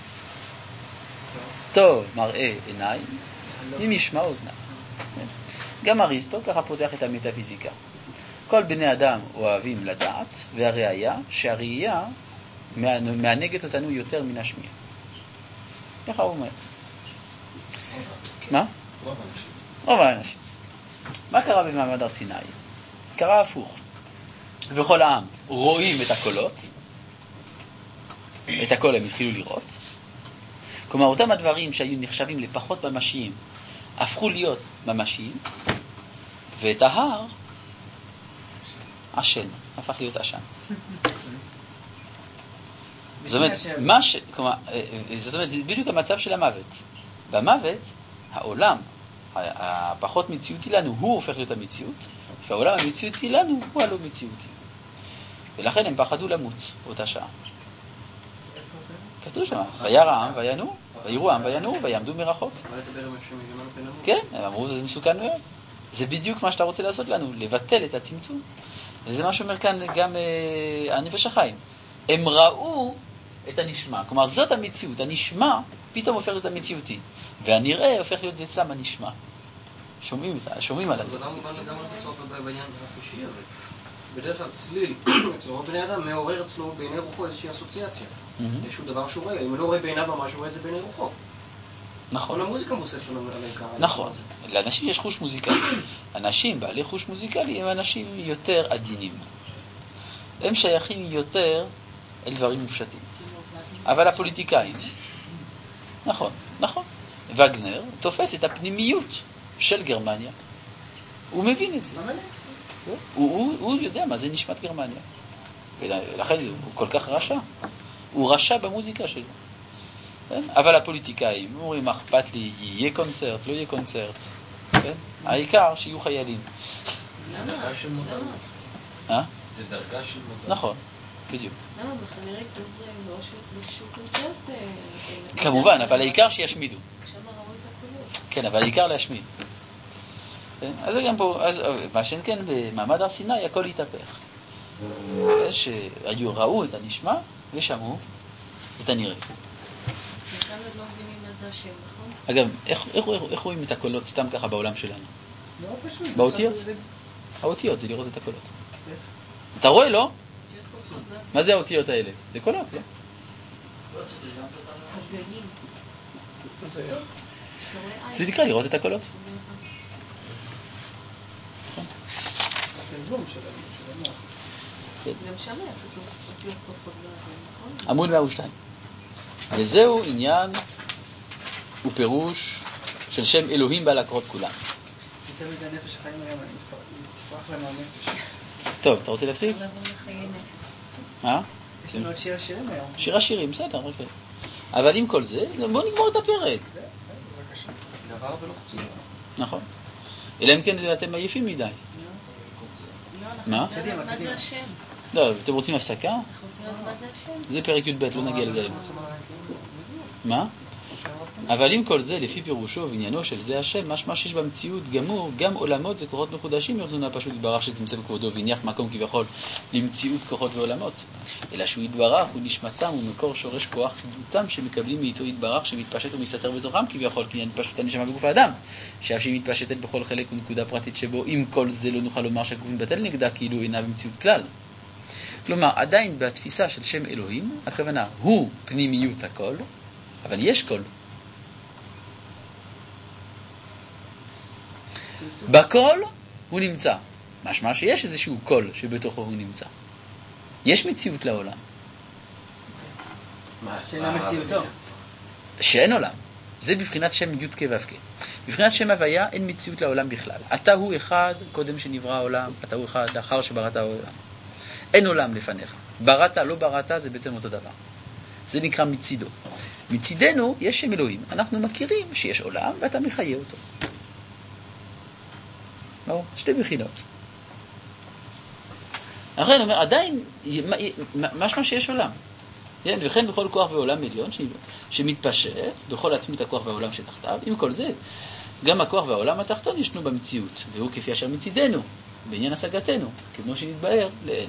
טוב, מראה עיניים, ומשמע אוזניים. גם אריסטו ככה פותח את המטאפיזיקה. כל בני אדם אוהבים לדעת, והראיה שהראייה מענגת אותנו יותר מן השמיעה. ככה הוא אומר. מה? רוב האנשים. מה קרה במעמד הר סיני? קרה הפוך. וכל העם רואים את הקולות, את הקול הם התחילו לראות. כלומר, אותם הדברים שהיו נחשבים לפחות ממשיים, הפכו להיות ממשיים, ואת ההר, עשן, הפך להיות עשן. זאת אומרת, מה ש... כלומר, זאת אומרת, זה בדיוק המצב של המוות. במוות, העולם, הפחות מציאותי לנו, הוא הופך להיות המציאות, והעולם המציאותי לנו הוא הלא מציאותי. ולכן הם פחדו למות באותה שעה. כתוב שם, וירא העם וינועו, ויראו העם וינועו, ויעמדו מרחוק. כן, הם אמרו, זה מסוכן מאוד. זה בדיוק מה שאתה רוצה לעשות לנו, לבטל את הצמצום. וזה מה שאומר כאן גם אה, הנפש החיים. הם ראו את הנשמע, כלומר זאת המציאות, הנשמע פתאום הופך להיות המציאותי, והנראה הופך להיות אצלם הנשמע. שומעים, שומעים על זה. זה לא מובן לגמרי בסוף בעניין החושי הזה. בדרך כלל צליל, אצל רוב בני אדם, מעורר אצלו בעיני רוחו איזושהי אסוציאציה. איזשהו דבר שהוא רואה, אם הוא לא רואה בעיניו ממש, הוא רואה את זה בעיני רוחו. נכון. כל המוזיקה מבוססת לנו על העיקר. נכון. לאנשים יש חוש מוזיקלי. אנשים בעלי חוש מוזיקלי הם אנשים יותר עדינים. הם שייכים יותר אל דברים מופשטים. אבל הפוליטיקאים, נכון, נכון. וגנר תופס את הפנימיות של גרמניה. הוא מבין את זה. הוא, הוא, הוא יודע מה זה נשמת גרמניה. ולכן הוא כל כך רשע. הוא רשע במוזיקה שלו. כן? אבל הפוליטיקאים אומרים, אכפת לי, יהיה קונצרט, לא יהיה קונצרט. כן? העיקר שיהיו חיילים. למה? אה? זה דרגה של מודעות. נכון, בדיוק. למה? בחנרי כזה באושוויץ ביקשו קונצרט? כמובן, אבל העיקר שישמידו. שם ראו את הקולות. כן, אבל העיקר להשמיד. כן? אז זה גם פה, אז מה שאין כן, במעמד הר סיני הכל התהפך. שהיו ראו את הנשמע ושמעו את הנראה. וכאן עוד לא מבינים מה זה השם, נכון? אגב, איך, איך, איך, איך רואים את הקולות סתם ככה בעולם שלנו? לא פשוט. באותיות? זה- האותיות זה לראות את הקולות. אתה רואה, לא? שיש כל חזק, מה זה האותיות האלה? זה קולות, לא? הגאים. זה שאתה רואה עין. זה נקרא לראות את הקולות. התרגום שלנו, של המוח. גם שם היה כתוב אותיות כל חזק, נכון? עמוד מאה ושתיים. וזהו עניין ופירוש של שם אלוהים בעל הקורות כולם. יותר מדי נפש החיים היום, אני מפרח לנו הנפש. טוב, אתה רוצה להפסיק? אפשר לעבור לחיי נפש. אה? יש לנו עוד שיר השירים היום. שיר השירים, בסדר, אוקיי. אבל עם כל זה, בואו נגמור את הפרק. זה, בבקשה. דבר ולא חצי דבר. נכון. אלא אם כן אתם עייפים מדי. לא, אנחנו מה? רוצים לדעת קדימה, מה זה קדימה. השם. לא, אתם רוצים הפסקה? אנחנו רוצים לדעת מה זה השם. זה פרק י"ב, לא נגיע לזה. מה? אבל עם כל זה, לפי פירושו ועניינו של זה השם, משמע שיש במציאות גמור, גם עולמות וכוחות מחודשים ירזונה פשוט יתברך שתמצא בכבודו והניח מקום כביכול למציאות כוחות ועולמות. אלא שהוא יתברך, הוא נשמתם ומקור שורש כוח חידותם שמקבלים מאיתו יתברך שמתפשט ומסתתר בתוכם כביכול, כי התפשטות הנשמה בגוף האדם, שאף שהיא מתפשטת בכל חלק ונקודה פרטית שבו, עם כל זה לא נוכל לומר שהגוף מתבטל נגדה כאילו אינה במציאות כלל. כלומר, עדיין בתפיסה של שם אלוהים, הכוונה הוא פנימיות הכל, אבל יש קול. בקול הוא נמצא. משמע שיש איזשהו קול שבתוכו הוא נמצא. יש מציאות לעולם. שאינה מציאותו. שאין עולם. זה בבחינת שם י' כ' ו' כ'. בבחינת שם הוויה אין מציאות לעולם בכלל. אתה הוא אחד קודם שנברא העולם, אתה הוא אחד לאחר שבראת העולם. אין עולם לפניך. בראת, לא בראת, זה בעצם אותו דבר. זה נקרא מצידו. מצידנו יש שם אלוהים. אנחנו מכירים שיש עולם ואתה מחיה אותו. לא, שתי בחינות. לכן אומר, עדיין, משמע שיש עולם. כן? וכן בכל כוח ועולם עליון שמתפשט, בכל עצמות הכוח והעולם שתחתיו, עם כל זה, גם הכוח והעולם התחתון ישנו במציאות, והוא כפי אשר מצידנו, בעניין השגתנו, כמו שנתבהר לאל.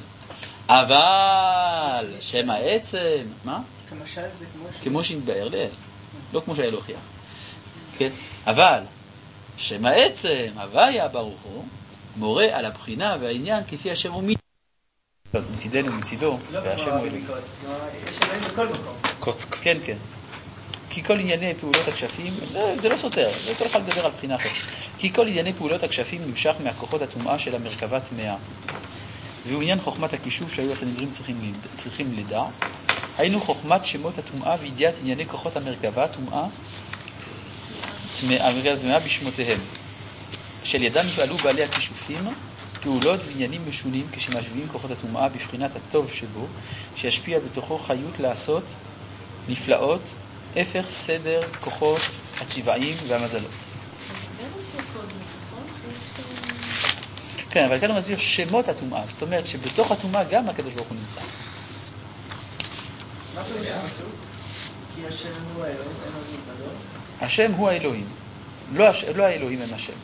אבל שם העצם, מה? כמשל זה כמו ש... כמו שנתבהר לאל, לא כמו שהיה להוכיח. כן? אבל שם העצם, הוויה ברוך הוא, מורה על הבחינה והעניין כפי השם הוא מי. מצידנו, מצידו, לא והשם כמו הוא הרבי אלוהים. קוץ. יש אלוהים בכל מקום. קוצק. כן, כן. כי כל ענייני פעולות הכשפים, זה, זה לא סותר, זה כל אחד לדבר על בחינה אחרת. כי כל ענייני פעולות הכשפים נמשך מהכוחות הטומאה של המרכבה טמאה. והוא עניין חוכמת הכישוף שהיו הסנהדרין צריכים, צריכים לדע. היינו חוכמת שמות הטומאה וידיעת ענייני כוחות המרכבה טומאה, המרכבה טמאה בשמותיהם. של ידם יפעלו בעלי הכישופים פעולות ועניינים משונים כשמשווים כוחות הטומאה בבחינת הטוב שבו, שישפיע בתוכו חיות לעשות נפלאות, הפך סדר כוחות הצבעים והמזלות. כן, אבל כאן הוא מסביר שמות הטומאה, זאת אומרת שבתוך הטומאה גם הקדוש ברוך הוא נמצא. מה פירוש הפסוק? כי השם הוא האלוהים, אין עוד מלבדו. השם הוא האלוהים, לא, הש... לא האלוהים הם השם.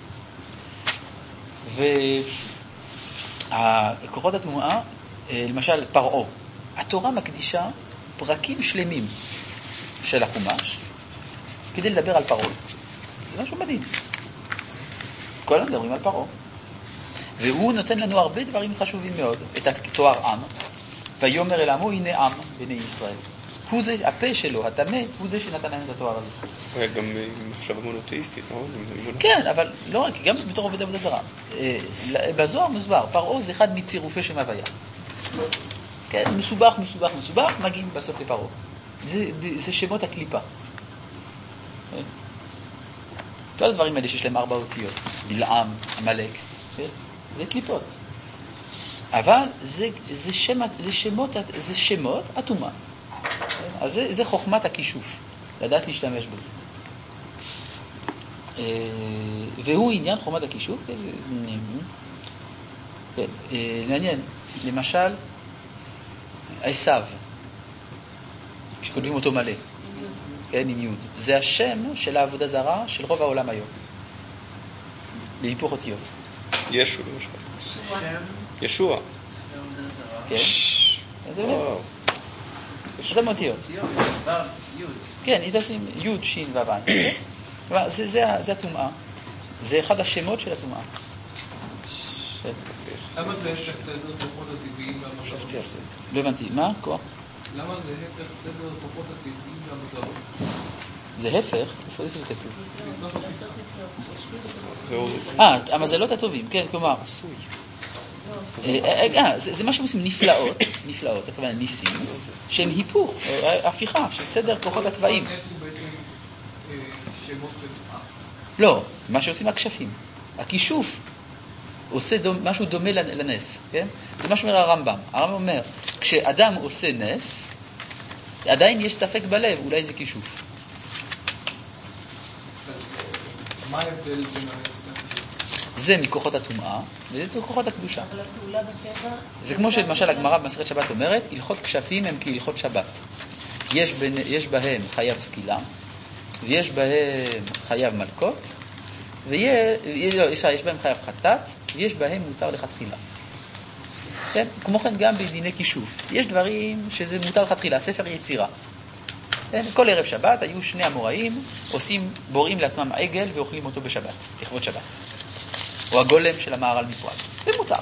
והכוחות הטומאה, למשל פרעה, התורה מקדישה פרקים שלמים של החומש כדי לדבר על פרעה. זה משהו מדהים. כל הזמן מדברים על פרעה. והוא נותן לנו הרבה דברים חשובים מאוד. את התואר עם, ויאמר אל עמו, הנה עם בני ישראל. הוא זה, הפה שלו, הטמא, הוא זה שנתן להם את התואר הזה. היה גם מחשבה מונותאיסטית, נכון? כן, אבל לא רק, גם בתור עובד עבודה זרה. בזוהר מוסבר, פרעה זה אחד מצירופי שם הוויה. כן, מסובך, מסובך, מסובך, מגיעים בסוף לפרעה. זה, זה שמות הקליפה. כל הדברים האלה שיש להם ארבע אותיות, בלעם, עמלק, זה קליפות. אבל זה, זה, שם, זה, שמות, זה שמות הטומאה. אז זה, זה חוכמת הכישוף, לדעת להשתמש בזה. והוא עניין חוכמת הכישוף, כן, מעניין, למשל, עשיו, כשכותבים אותו מלא, כן, עם יוד, זה השם של העבודה זרה של רוב העולם היום, בהיפוך אותיות. ישו, למשל. ישוע. כן, זה אותיות. כן, היא תשים יוד, שין ובן. זה התומעה. זה אחד השמות של התומעה. למה זה הפך סדר כוחות הטבעיים והמזרות? לא הבנתי, מה? למה זה הפך סדר כוחות הטבעיים והמזרות? זה הפך? איפה זה כתוב? אה, המזלות הטובים, כן, כלומר, זה מה שעושים נפלאות, נפלאות, הכוונה ניסים, שהם היפוך, הפיכה של סדר כוחות הטבעים. לא, מה שעושים הכשפים, הכישוף עושה משהו דומה לנס, כן? זה מה שאומר הרמב"ם. הרמב"ם אומר, כשאדם עושה נס, עדיין יש ספק בלב, אולי זה כישוף. מה ההבדל בין הנס? זה מכוחות הטומאה, וזה מכוחות הקדושה. אבל הפעולה בטבע... זה כמו שלמשל הגמרא במסכת שבת אומרת, הלכות כשפים הם כהלכות שבת. יש, בין, יש בהם חייב סקילה, ויש בהם חייב מלכות, ויש, לא, יש בהם חייב חטאת, ויש בהם מותר לכתחילה. כן? כמו כן גם בדיני כישוף. יש דברים שזה מותר לכתחילה, ספר יצירה. כן? כל ערב שבת היו שני אמוראים, עושים, בוראים לעצמם עגל ואוכלים אותו בשבת, לכבוד שבת. או הגולם של המהר"ל בפרט. זה מותר.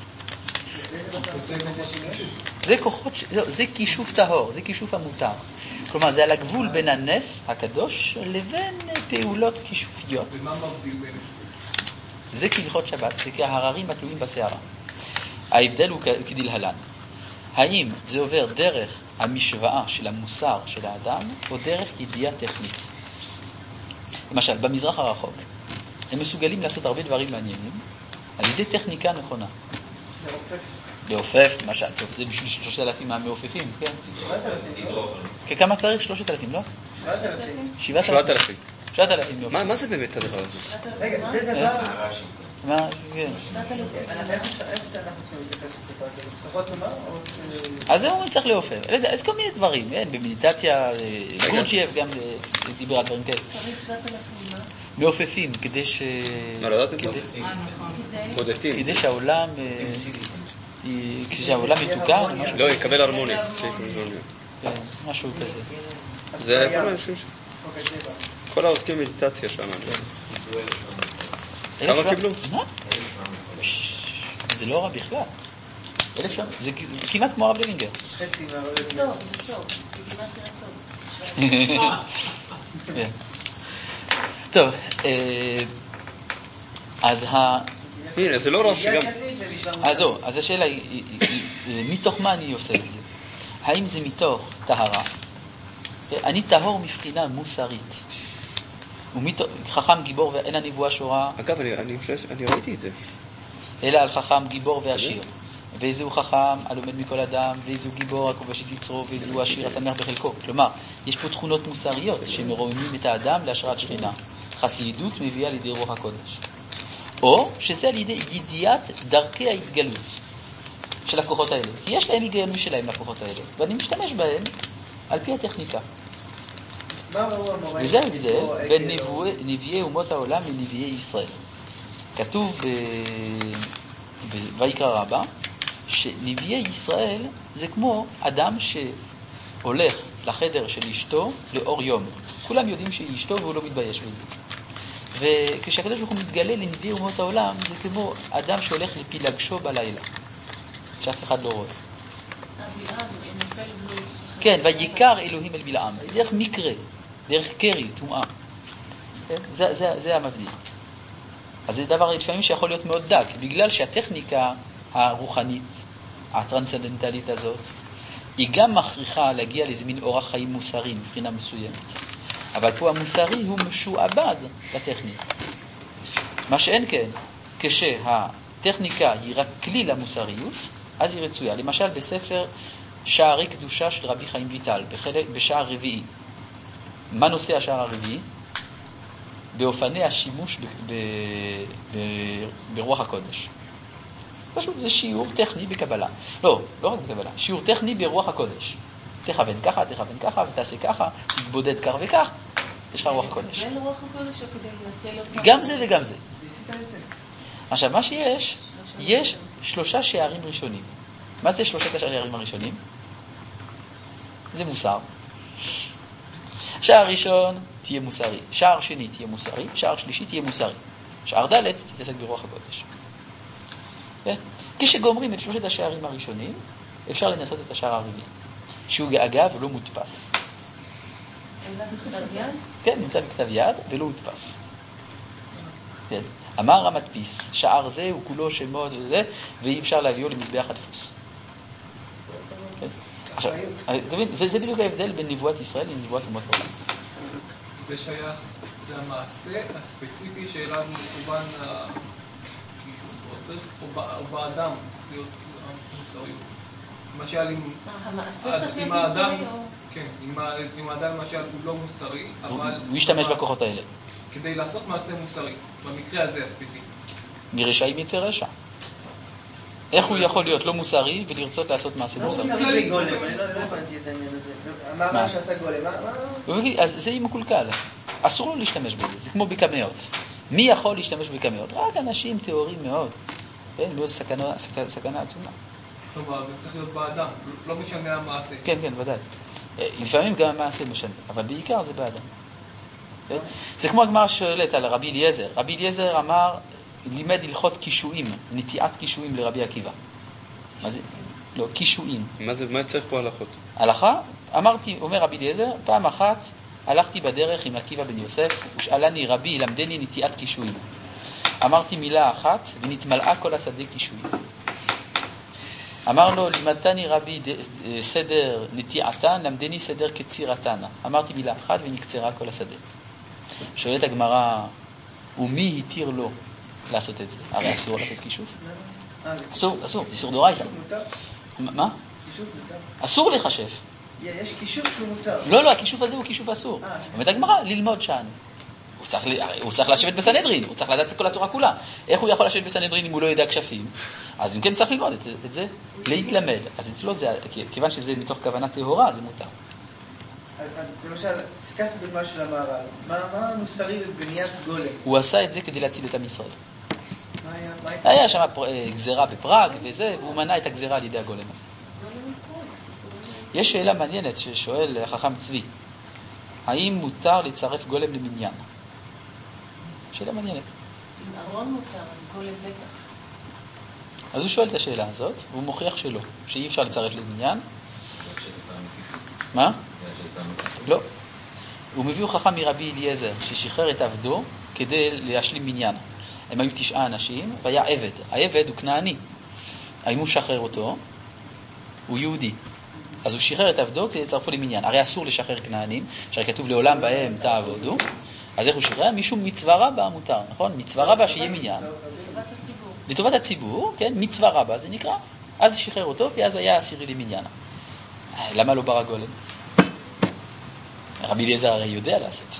זה כוחות, זה כישוף טהור, זה כישוף המותר. כלומר, זה על הגבול בין הנס הקדוש לבין פעולות כישופיות. ומה מבדיל בין? זה כהלכות שבת, זה כהררים התלויים בשערה. ההבדל הוא כדלהלן. האם זה עובר דרך המשוואה של המוסר של האדם, או דרך ידיעה טכנית? למשל, במזרח הרחוק, הם מסוגלים לעשות הרבה דברים מעניינים, על ידי טכניקה נכונה. לעופף, למשל, זה בשביל שלושת אלפים מהמעופפים, כן? כמה צריך? שלושת אלפים, לא? שבעת אלפים. שבעת אלפים. מה זה באמת הדבר הזה? רגע, זה דבר... מה? כן. אז זהו, צריך לעופף. אז כל מיני דברים, במדיטציה, גורצ'ייב גם דיבר על דברים כאלה. צריך שבעת אלפים, מה? מעופפים, כדי ש... מה, לא יודעת את זה? בודדים. כדי שהעולם... כשהעולם מתוקן, משהו... לא, יקבל הרמוניה. משהו כזה. זה כל האנשים ש... כל העוסקים מדיטציה שם. כמה קיבלו? מה? זה לא רע בכלל. אלף שם. זה כמעט כמו הרב לוינגר. חצי מהרב טוב, זה טוב. זה כמעט תראה טוב. טוב, אז ה... הנה, זה לא רע שגם... אז זהו, אז השאלה היא, מתוך מה אני עושה את זה? האם זה מתוך טהרה? אני טהור מבחינה מוסרית. חכם גיבור ואין הנבואה שורה. אגב, אני חושב, אני ראיתי את זה. אלא על חכם גיבור ועשיר. ואיזהו חכם הלומד מכל אדם, ואיזהו גיבור הכובש את יצרו, ואיזהו עשיר השמח בחלקו. כלומר, יש פה תכונות מוסריות שמרוממים את האדם להשראת שכינה. חסידות מביאה לידי רוח הקודש. או שזה על ידי ידיעת דרכי ההתגלות של הכוחות האלה. כי יש להם היגיון משלהם לכוחות האלה, ואני משתמש בהם על פי הטכניקה. וזה ההבדל בין נביאי אומות העולם לנביאי ישראל. כתוב בויקרא רבה שנביאי ישראל זה כמו אדם שהולך לחדר של אשתו לאור יום. כולם יודעים שהיא אשתו והוא לא מתבייש בזה. וכשהקדוש ברוך הוא מתגלה לנביאי אומות העולם, זה כמו אדם שהולך לפילגשו בלילה, שאף אחד לא רואה. כן, ויקר אלוהים אל בלעם, דרך מקרה, דרך קרי, תומעה. זה, זה, זה המבדיל. אז זה דבר לפעמים שיכול להיות מאוד דק, בגלל שהטכניקה הרוחנית, הטרנסצנדנטלית הזאת, היא גם מכריחה להגיע לאיזה מין אורח חיים מוסרי, מבחינה מסוימת. אבל פה המוסרי הוא משועבד לטכניקה. מה שאין כן, כשהטכניקה היא רק כלי למוסריות, אז היא רצויה. למשל בספר שערי קדושה של רבי חיים ויטל, בחלק, בשער רביעי. מה נושא השער הרביעי? באופני השימוש ב, ב, ב, ברוח הקודש. פשוט זה שיעור טכני בקבלה. לא, לא רק בקבלה, שיעור טכני ברוח הקודש. תכוון ככה, תכוון ככה, ותעשה ככה, תתבודד כך וכך, יש לך רוח הקודש. לקבל רוח הקודש או כדי לנצל אותה? גם זה וגם זה. ניסית את זה? עכשיו, מה שיש, יש שלושה שערים ראשונים. מה זה שלושת השערים הראשונים? זה מוסר. שער ראשון תהיה מוסרי, שער שני תהיה מוסרי, שער שלישי תהיה מוסרי. שער ד' תתעסק ברוח הקודש. כשגומרים את שלושת השערים הראשונים, אפשר לנסות את השער הרביעי, שהוא אגב לא מודפס. כן, נמצא בכתב יד ולא מודפס. כן. אמר המדפיס, שער זה הוא כולו שמות וזה, ואי אפשר להביאו למזבח הדפוס. כן. עכשיו, זה, זה בדיוק ההבדל בין נבואת ישראל לנבואת אומות העולם. זה שייך למעשה הספציפי שאליו מכוון או באדם צריך להיות מוסריות. למשל אם האדם, כן, אם האדם למשל הוא לא מוסרי, אבל הוא ישתמש בכוחות האלה. כדי לעשות מעשה מוסרי, במקרה הזה הספציפי. מרשעים יצא רשע. איך הוא יכול להיות לא מוסרי ולרצות לעשות מעשה מוסרי? לא מוסרי גולם, אני לא הבנתי את העניין הזה. מה מה שעשה גולם? אז זה מקולקל. אסור לו להשתמש בזה, זה כמו בקמאות. מי יכול להשתמש בקמאות? רק אנשים תיאוריים מאוד. כן, לא סכנה, סכנה עצומה. כלומר, זה צריך להיות באדם, לא משנה המעשה. כן, כן, ודאי. לפעמים גם המעשה משנה, אבל בעיקר זה באדם. כן? זה כמו הגמרא שואלת על רבי אליעזר. רבי אליעזר אמר, לימד הלכות קישואים, נטיעת קישואים לרבי עקיבא. מה זה? לא, קישואים. מה זה, מה צריך פה הלכות? הלכה? אמרתי, אומר רבי אליעזר, פעם אחת הלכתי בדרך עם עקיבא בן יוסף, ושאלני רבי, למדני נטיעת קישואים. אמרתי מילה אחת, ונתמלאה כל השדה קישואים. אמר לו, לימדתני רבי סדר נטיעתן, למדני סדר קצירתן. אמרתי מילה אחת, ונקצרה כל השדה. שואלת הגמרא, ומי התיר לו לעשות את זה? הרי אסור לעשות קישוף. אסור, אסור, איסור דאורייתא. מה? אסור לחשב. יש קישוף שהוא מותר. לא, לא, הקישוף הזה הוא קישוף אסור. באמת הגמרא, ללמוד שען. הוא צריך, הוא צריך לשבת בסנהדרין, הוא צריך לדעת את כל התורה כולה. איך הוא יכול לשבת בסנהדרין אם הוא לא ידע כשפים? אז אם כן צריך ללמוד את, את זה, להתלמד. אז אצלו זה, כיוון שזה מתוך כוונה טהורה, זה מותר. אז, אז למשל, תיקח את הדוגמה של המהר"ל. מה, מה המוסרי בבניית גולם? הוא עשה את זה כדי להציל את עם ישראל. מה היה? מה היה? היה שם גזרה בפראג וזה, והוא מנע את הגזרה על ידי הגולם הזה. יש שאלה מעניינת ששואל חכם צבי, האם מותר לצרף גולם למניין? שאלה מעניינת. עם ארון מותר, עם גולם בטח. אז הוא שואל את השאלה הזאת, והוא מוכיח שלא, שאי אפשר לצרף למניין. מה? לא. הוא מביא חכם מרבי אליעזר, ששחרר את עבדו כדי להשלים מניין. הם היו תשעה אנשים, והיה עבד. העבד הוא כנעני. האם הוא שחרר אותו? הוא יהודי. אז הוא שחרר את עבדו כדי לצרפו למניין. הרי אסור לשחרר כנענים, שהרי כתוב לעולם בהם תעבדו. אז איך הוא שחרר? משום מצווה רבה מותר, נכון? מצווה רבה שיהיה מניין. לטובת הציבור. לטובת הציבור, כן? מצווה רבה זה נקרא. אז שחרר אותו, ואז היה עשירי למניין. למה לא ברא גולם? רבי אליעזר הרי יודע לעשות.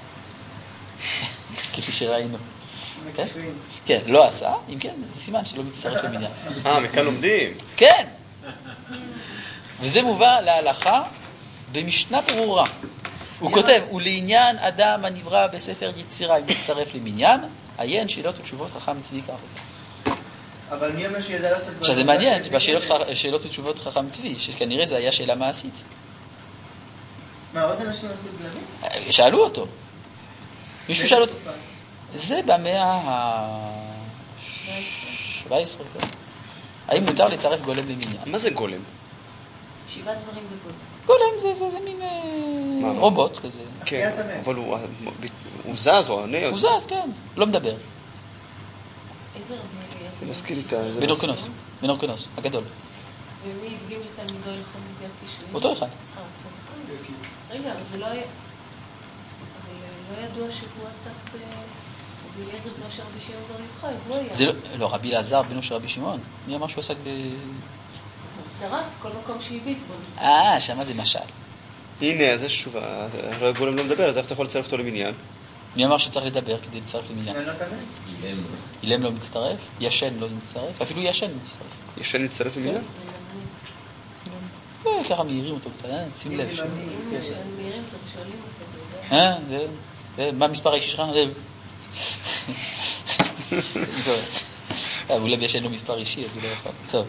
כפי שראינו. כן? כן, לא עשה, אם כן, זה סימן שלא מצטרף למניין. אה, מכאן לומדים. כן. וזה מובא להלכה במשנה ברורה. הוא כותב, ולעניין אדם הנברא בספר יצירה, אם מצטרף למניין, עיין שאלות ותשובות חכם צבי ככה. אבל מי אומר שידע לעשות... עכשיו זה מעניין, בשאלות ותשובות חכם צבי, שכנראה זה היה שאלה מעשית. מה, עוד אנשים עשו גלמים? שאלו אותו. מישהו שאל אותו. זה במאה ה-שבע עשרה, כן. האם מותר לצרף גולם למניין? מה זה גולם? שבעה דברים בגולם. גולם זה, זה, זה מין רובוט כזה. כן, אבל הוא, הוא זז או עונה? הוא זז, כן. לא מדבר. איזה רבי אליעזר? זה מזכיר לי את ה... בן אורקנוס, בן אורקנוס, הגדול. ומי הדגים לתלמידו הלכות נטיית קישואים? אותו אחד. אה, אותו אחד. רגע, אבל זה לא היה... אבל לא ידוע שהוא עסק ב... רבי אליעזר בנו של רבי שמעון בר יוחאי, הוא לא היה. זה לא, לא, רבי אלעזר בנו של רבי שמעון. מי אמר שהוא עסק ב... שרף, כל מקום שהביט בו נשרף. אה, שמה זה משל. הנה, אז יש תשובה. הגולם לא מדבר, אז איך אתה יכול לצרף אותו למניין? מי אמר שצריך לדבר כדי לצרף למניין? זה לא כזה? אילם לא מצטרף, ישן לא מצטרף, אפילו ישן מצטרף. ישן מצטרף למניין? ככה מהירים אותו קצת, שים לב. מהירים אותו ושואלים אותו. אה, מה המספר האישי שלך? אולי ישן לו מספר אישי, אז הוא לא יכול. טוב.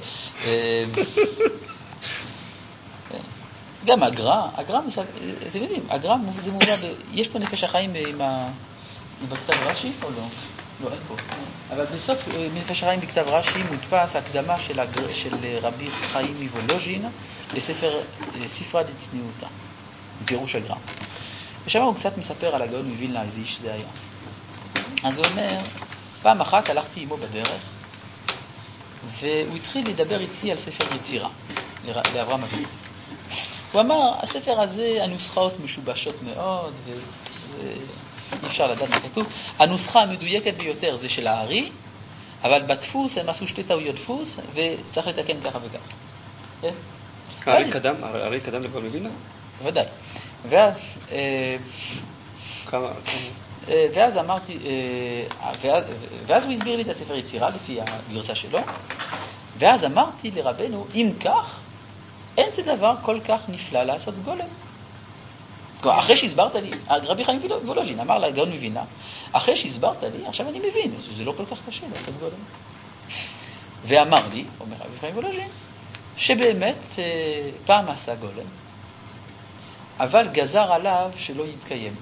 גם הגר"א, הגר"א, אתם יודעים, הגר"א זה מובא, יש פה נפש החיים בכתב רש"י או לא? לא, אין פה. אבל בסוף נפש החיים בכתב רש"י מודפס הקדמה של רבי חיים מוולוז'ין לספר ספרה דצניעותא, פירוש הגר"א. ושם הוא קצת מספר על הגאון מווילנה, איזה איש זה היה. אז הוא אומר, פעם אחת הלכתי עמו בדרך, והוא התחיל לדבר איתי על ספר יצירה, לאברהם אבינו. הוא אמר, הספר הזה, הנוסחאות משובשות מאוד, ואי אפשר לדעת מה כתוב. הנוסחה המדויקת ביותר זה של הארי, אבל בדפוס הם עשו שתי טעויות דפוס, וצריך לתקן ככה וככה. הארי קדם? הארי קדם לגאון מווילנה? ודאי. ואז... כמה? ואז אמרתי, ואז הוא הסביר לי את הספר יצירה לפי הגרסה שלו, ואז אמרתי לרבנו, אם כך, אין זה דבר כל כך נפלא לעשות גולם. אחרי שהסברת לי, רבי חיים וולוז'ין אמר לגאון מווילנה, אחרי שהסברת לי, עכשיו אני מבין, זה לא כל כך קשה לעשות גולם. ואמר לי, אומר רבי חיים וולוז'ין, שבאמת פעם עשה גולם, אבל גזר עליו שלא יתקיים.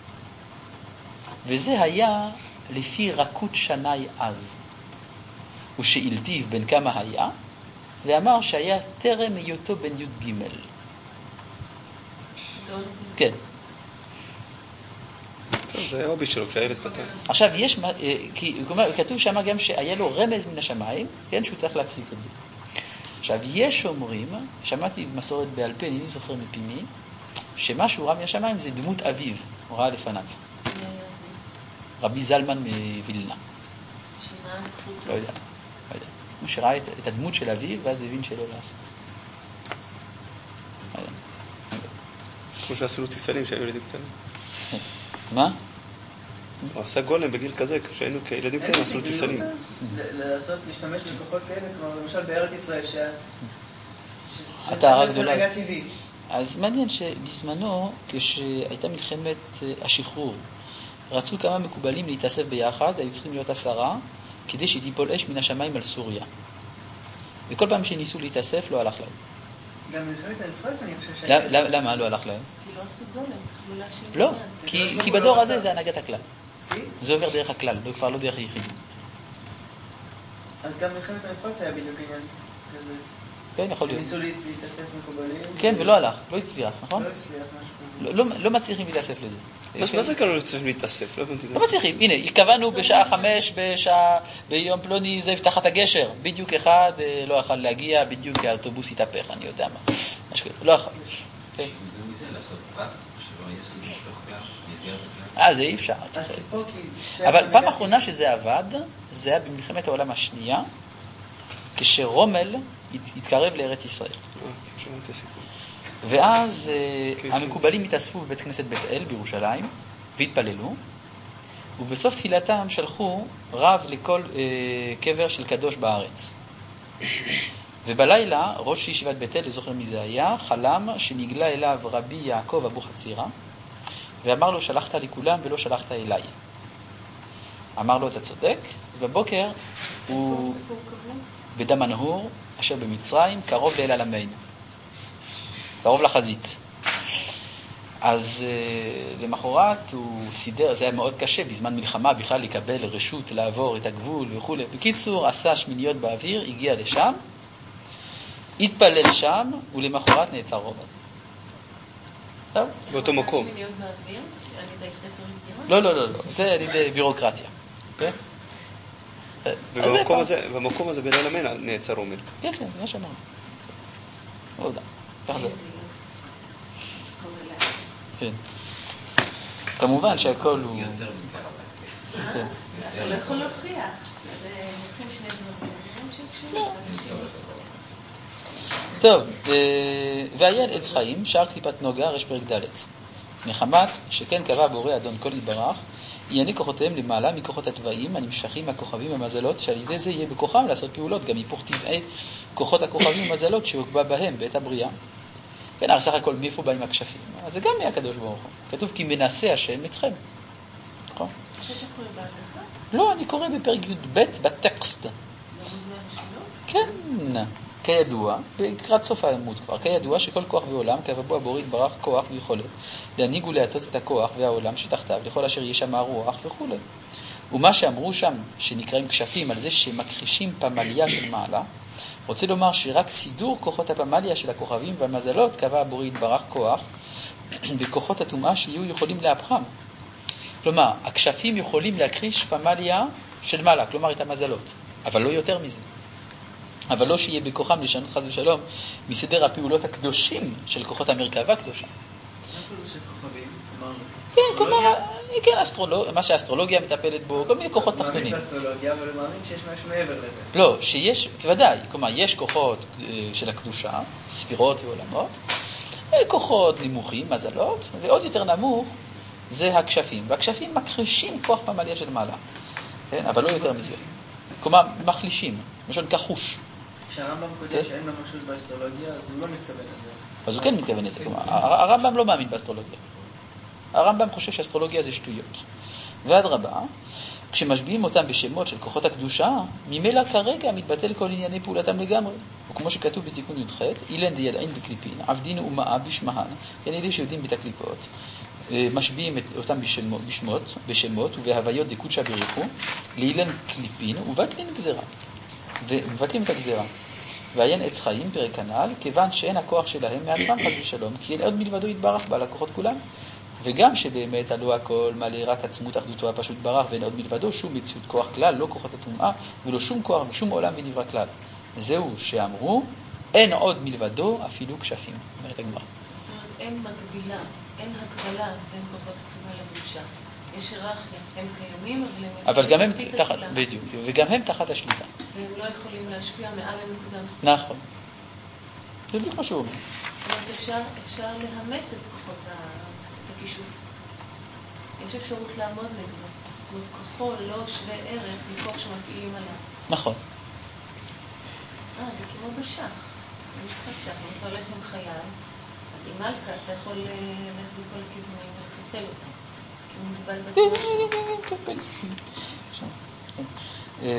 וזה היה לפי רכות שני אז. ושאילתיו בן כמה היה, ואמר שהיה טרם היותו בן י' ג'. כן. זה הובי שלו, כשהילד קטן. עכשיו, יש, כי, כלומר, כתוב שם גם שהיה לו רמז מן השמיים, כן, שהוא צריך להפסיק את זה. עכשיו, יש אומרים, שמעתי במסורת בעל פה, אני זוכר מפי מי, שמה שהוא ראה מן השמיים זה דמות אביו, הוא ראה לפניו. רבי זלמן מווילנה. לא יודע, לא יודע. הוא שראה את, את הדמות של אביו, ואז הבין שלא לעשות. לא יודע. כמו שעשו לו טיסנים שהיו ילדים קטנים. מה? הוא עשה גולם בגיל כזה, כשהיינו כילדים קטנים, עשו לו טיסנים. לעשות, להשתמש בכוחות כאלה, כמו למשל בארץ ישראל, אתה הרג גדולה. הנהגה טבעית. אז מעניין שבזמנו, כשהייתה מלחמת השחרור, רצו כמה מקובלים להתאסף ביחד, היו צריכים להיות עשרה, כדי שתיפול אש מן השמיים על סוריה. וכל פעם שניסו להתאסף, לא הלך להם. גם מלחמת הנפרץ, אני חושב ש... למה לא הלך להם? כי לא עשו גולם, יכלו להשאיר... לא, כי בדור הזה זה הנהגת הכלל. זה עובר דרך הכלל, כבר לא דרך היחידים. אז גם מלחמת הנפרץ היה בדיוק עניין כזה. כן, יכול להיות. ניסו להתאסף מקובלים. כן, ולא הלך, לא הצליח, נכון? לא הצליח, משהו כזה. לא מצליחים להתאסף לזה. מה זה כאן לא צריכים להתאסף? לא הבנתי. לא מצליחים, הנה, קבענו בשעה חמש, בשעה, ביום פלוני זה תחת הגשר, בדיוק אחד לא יכול להגיע, בדיוק האוטובוס התהפך, אני יודע מה. לא יכול. אה, זה אי אפשר. אבל פעם האחרונה שזה עבד, זה היה במלחמת העולם השנייה, כשרומל התקרב לארץ ישראל. ואז המקובלים התאספו בבית כנסת בית אל בירושלים והתפללו, ובסוף תפילתם שלחו רב לכל קבר של קדוש בארץ. ובלילה ראש ישיבת בית אל, לזוכר מי זה היה, חלם שנגלה אליו רבי יעקב אבו חצירה, ואמר לו, שלחת לי כולם ולא שלחת אליי. אמר לו, אתה צודק. אז בבוקר הוא בדם הנהור אשר במצרים, קרוב לאל עלמינו, קרוב לחזית. אז uh, למחרת הוא סידר, זה היה מאוד קשה בזמן מלחמה בכלל לקבל רשות לעבור את הגבול וכו'. בקיצור, עשה שמיניות באוויר, הגיע לשם, התפלל שם, ולמחרת נעצר רומל. טוב? באותו מקום. שמיניות באוויר? על ידי ספר יצירה? לא, לא, לא, לא. זה על ידי בירוקרטיה. כן? ובמקום הזה, במקום הזה בליל המנה נעצר רומל. כן, כן, זה מה שאמרתי. לא יודע. כך זה. כן. כמובן שהכל הוא... יותר כן. אתה לא יכול להוכיח. זה מוכן שני דברים. לא. טוב, ועיין עץ חיים, שער קליפת נוגה, רש פרק ד' מחמת שכן קבע בורא אדון כל יתברך, ענייני כוחותיהם למעלה מכוחות הטבעים הנמשכים מהכוכבים המזלות, שעל ידי זה יהיה בכוחם לעשות פעולות, גם היפוך טבעי כוחות הכוכבים המזלות שהוקבע בהם בעת הבריאה. כן, הרי סך הכל מאיפה באים הכשפים? אז זה גם מהקדוש ברוך הוא. כתוב כי מנסה השם אתכם. נכון? לא, אני קורא בפרק י"ב בטקסט. כן, כידוע, בקראת סוף העמוד כבר, כידוע שכל כוח ועולם קבע הבורא יתברך כוח ויכולת להנהיג ולהטות את הכוח והעולם שתחתיו לכל אשר יש שם הרוח וכו'. ומה שאמרו שם שנקראים כשפים על זה שמכחישים פמליה של מעלה, רוצה לומר שרק סידור כוחות הפמליה של הכוכבים והמזלות קבע הבורא יתברך כוח בכוחות הטומאה שיהיו יכולים להפכם. כלומר, הכשפים יכולים להכחיש פמליה של מעלה, כלומר את המזלות, אבל לא יותר מזה. אבל לא שיהיה בכוחם לשנות חס ושלום מסדר הפעולות הקדושים של כוחות המרכבה הקדושה. מה פירוש של כוכבים? כן, כלומר, כן, אסטרולוגיה, מה שהאסטרולוגיה מטפלת בו, כל מיני כוחות תחתונים. הוא מאמין באסטרולוגיה, אבל הוא מאמין שיש משהו מעבר לזה. לא, שיש, כוודאי, כלומר, יש כוחות של הקדושה, ספירות ועולמות, כוחות נמוכים, מזלות, ועוד יותר נמוך זה הכשפים. והכשפים מכחישים כוח פמליה של מעלה, כן? אבל לא יותר מזה. כלומר, מחלישים, משהו כחוש. כשהרמב"ם כותב שאין ממשות באסטרולוגיה, אז הוא לא מתכוון לזה. אז הוא כן מתכוון לזה. כלומר, הרמב"ם לא מאמין באסטרולוגיה. הרמב"ם חושב שאסטרולוגיה זה שטויות. ועד רבה, כשמשביעים אותם בשמות של כוחות הקדושה, ממילא כרגע מתבטל כל ענייני פעולתם לגמרי. וכמו שכתוב בתיקון י"ח, אילן דיילעין בקליפין, עבדין ומאה בשמהן, כן, אלה שיודעים בית הקליפות, משביעים אותם בשמות, בשמות, בשמות ובהוויות דקודשא בריחו, לאילן קליפין ובטלין גזרה. ומבטלים את הגזרה. ועיין עץ חיים, פרק הנ"ל, כיוון שאין הכוח שלהם מעצמם חס ושלום, כי אין עוד מלבדו יתברך בעל הכוחות כולם. וגם שבאמת עלו הכל מלא רק עצמות אחדותו הפשוט ברך, ואין עוד מלבדו שום מציאות כוח כלל, לא כוחות הטומאה, ולא שום כוח ושום עולם ונברא כלל. זהו שאמרו, אין עוד מלבדו אפילו כשפים. אומרת הגמרא. זאת אומרת, אין מקבילה, אין הקבלה בין כוחות הטומאה לקדושה. יש היררכיה, הם קיימים, אבל אבל גם הם תחת, בדיוק, וגם הם תחת השליטה. והם לא יכולים להשפיע מעל הנקודה מסוימת. נכון. זה בדיוק מה שהוא אומר. זאת אומרת, אפשר, אפשר להמס את כוחות הכישוף. יש אפשרות לעמוד נגדו. זאת אומרת, כוחו לא שווה ערך מכוח שמפעילים עליו. נכון. אה, זה כמו בשח. במשחק שח, אם אתה הולך עם חייל, אז עם מלכה אתה יכול ללכת בכל הכיוונים ולחסל אותם. כי הוא מוגבל בתנועה. כן, כן, כן, כן.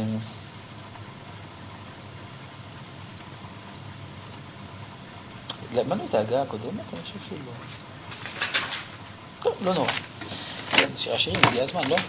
למדנו את ההגעה הקודמת? אני חושב שלא. טוב, לא נורא. השירים הגיע הזמן, לא?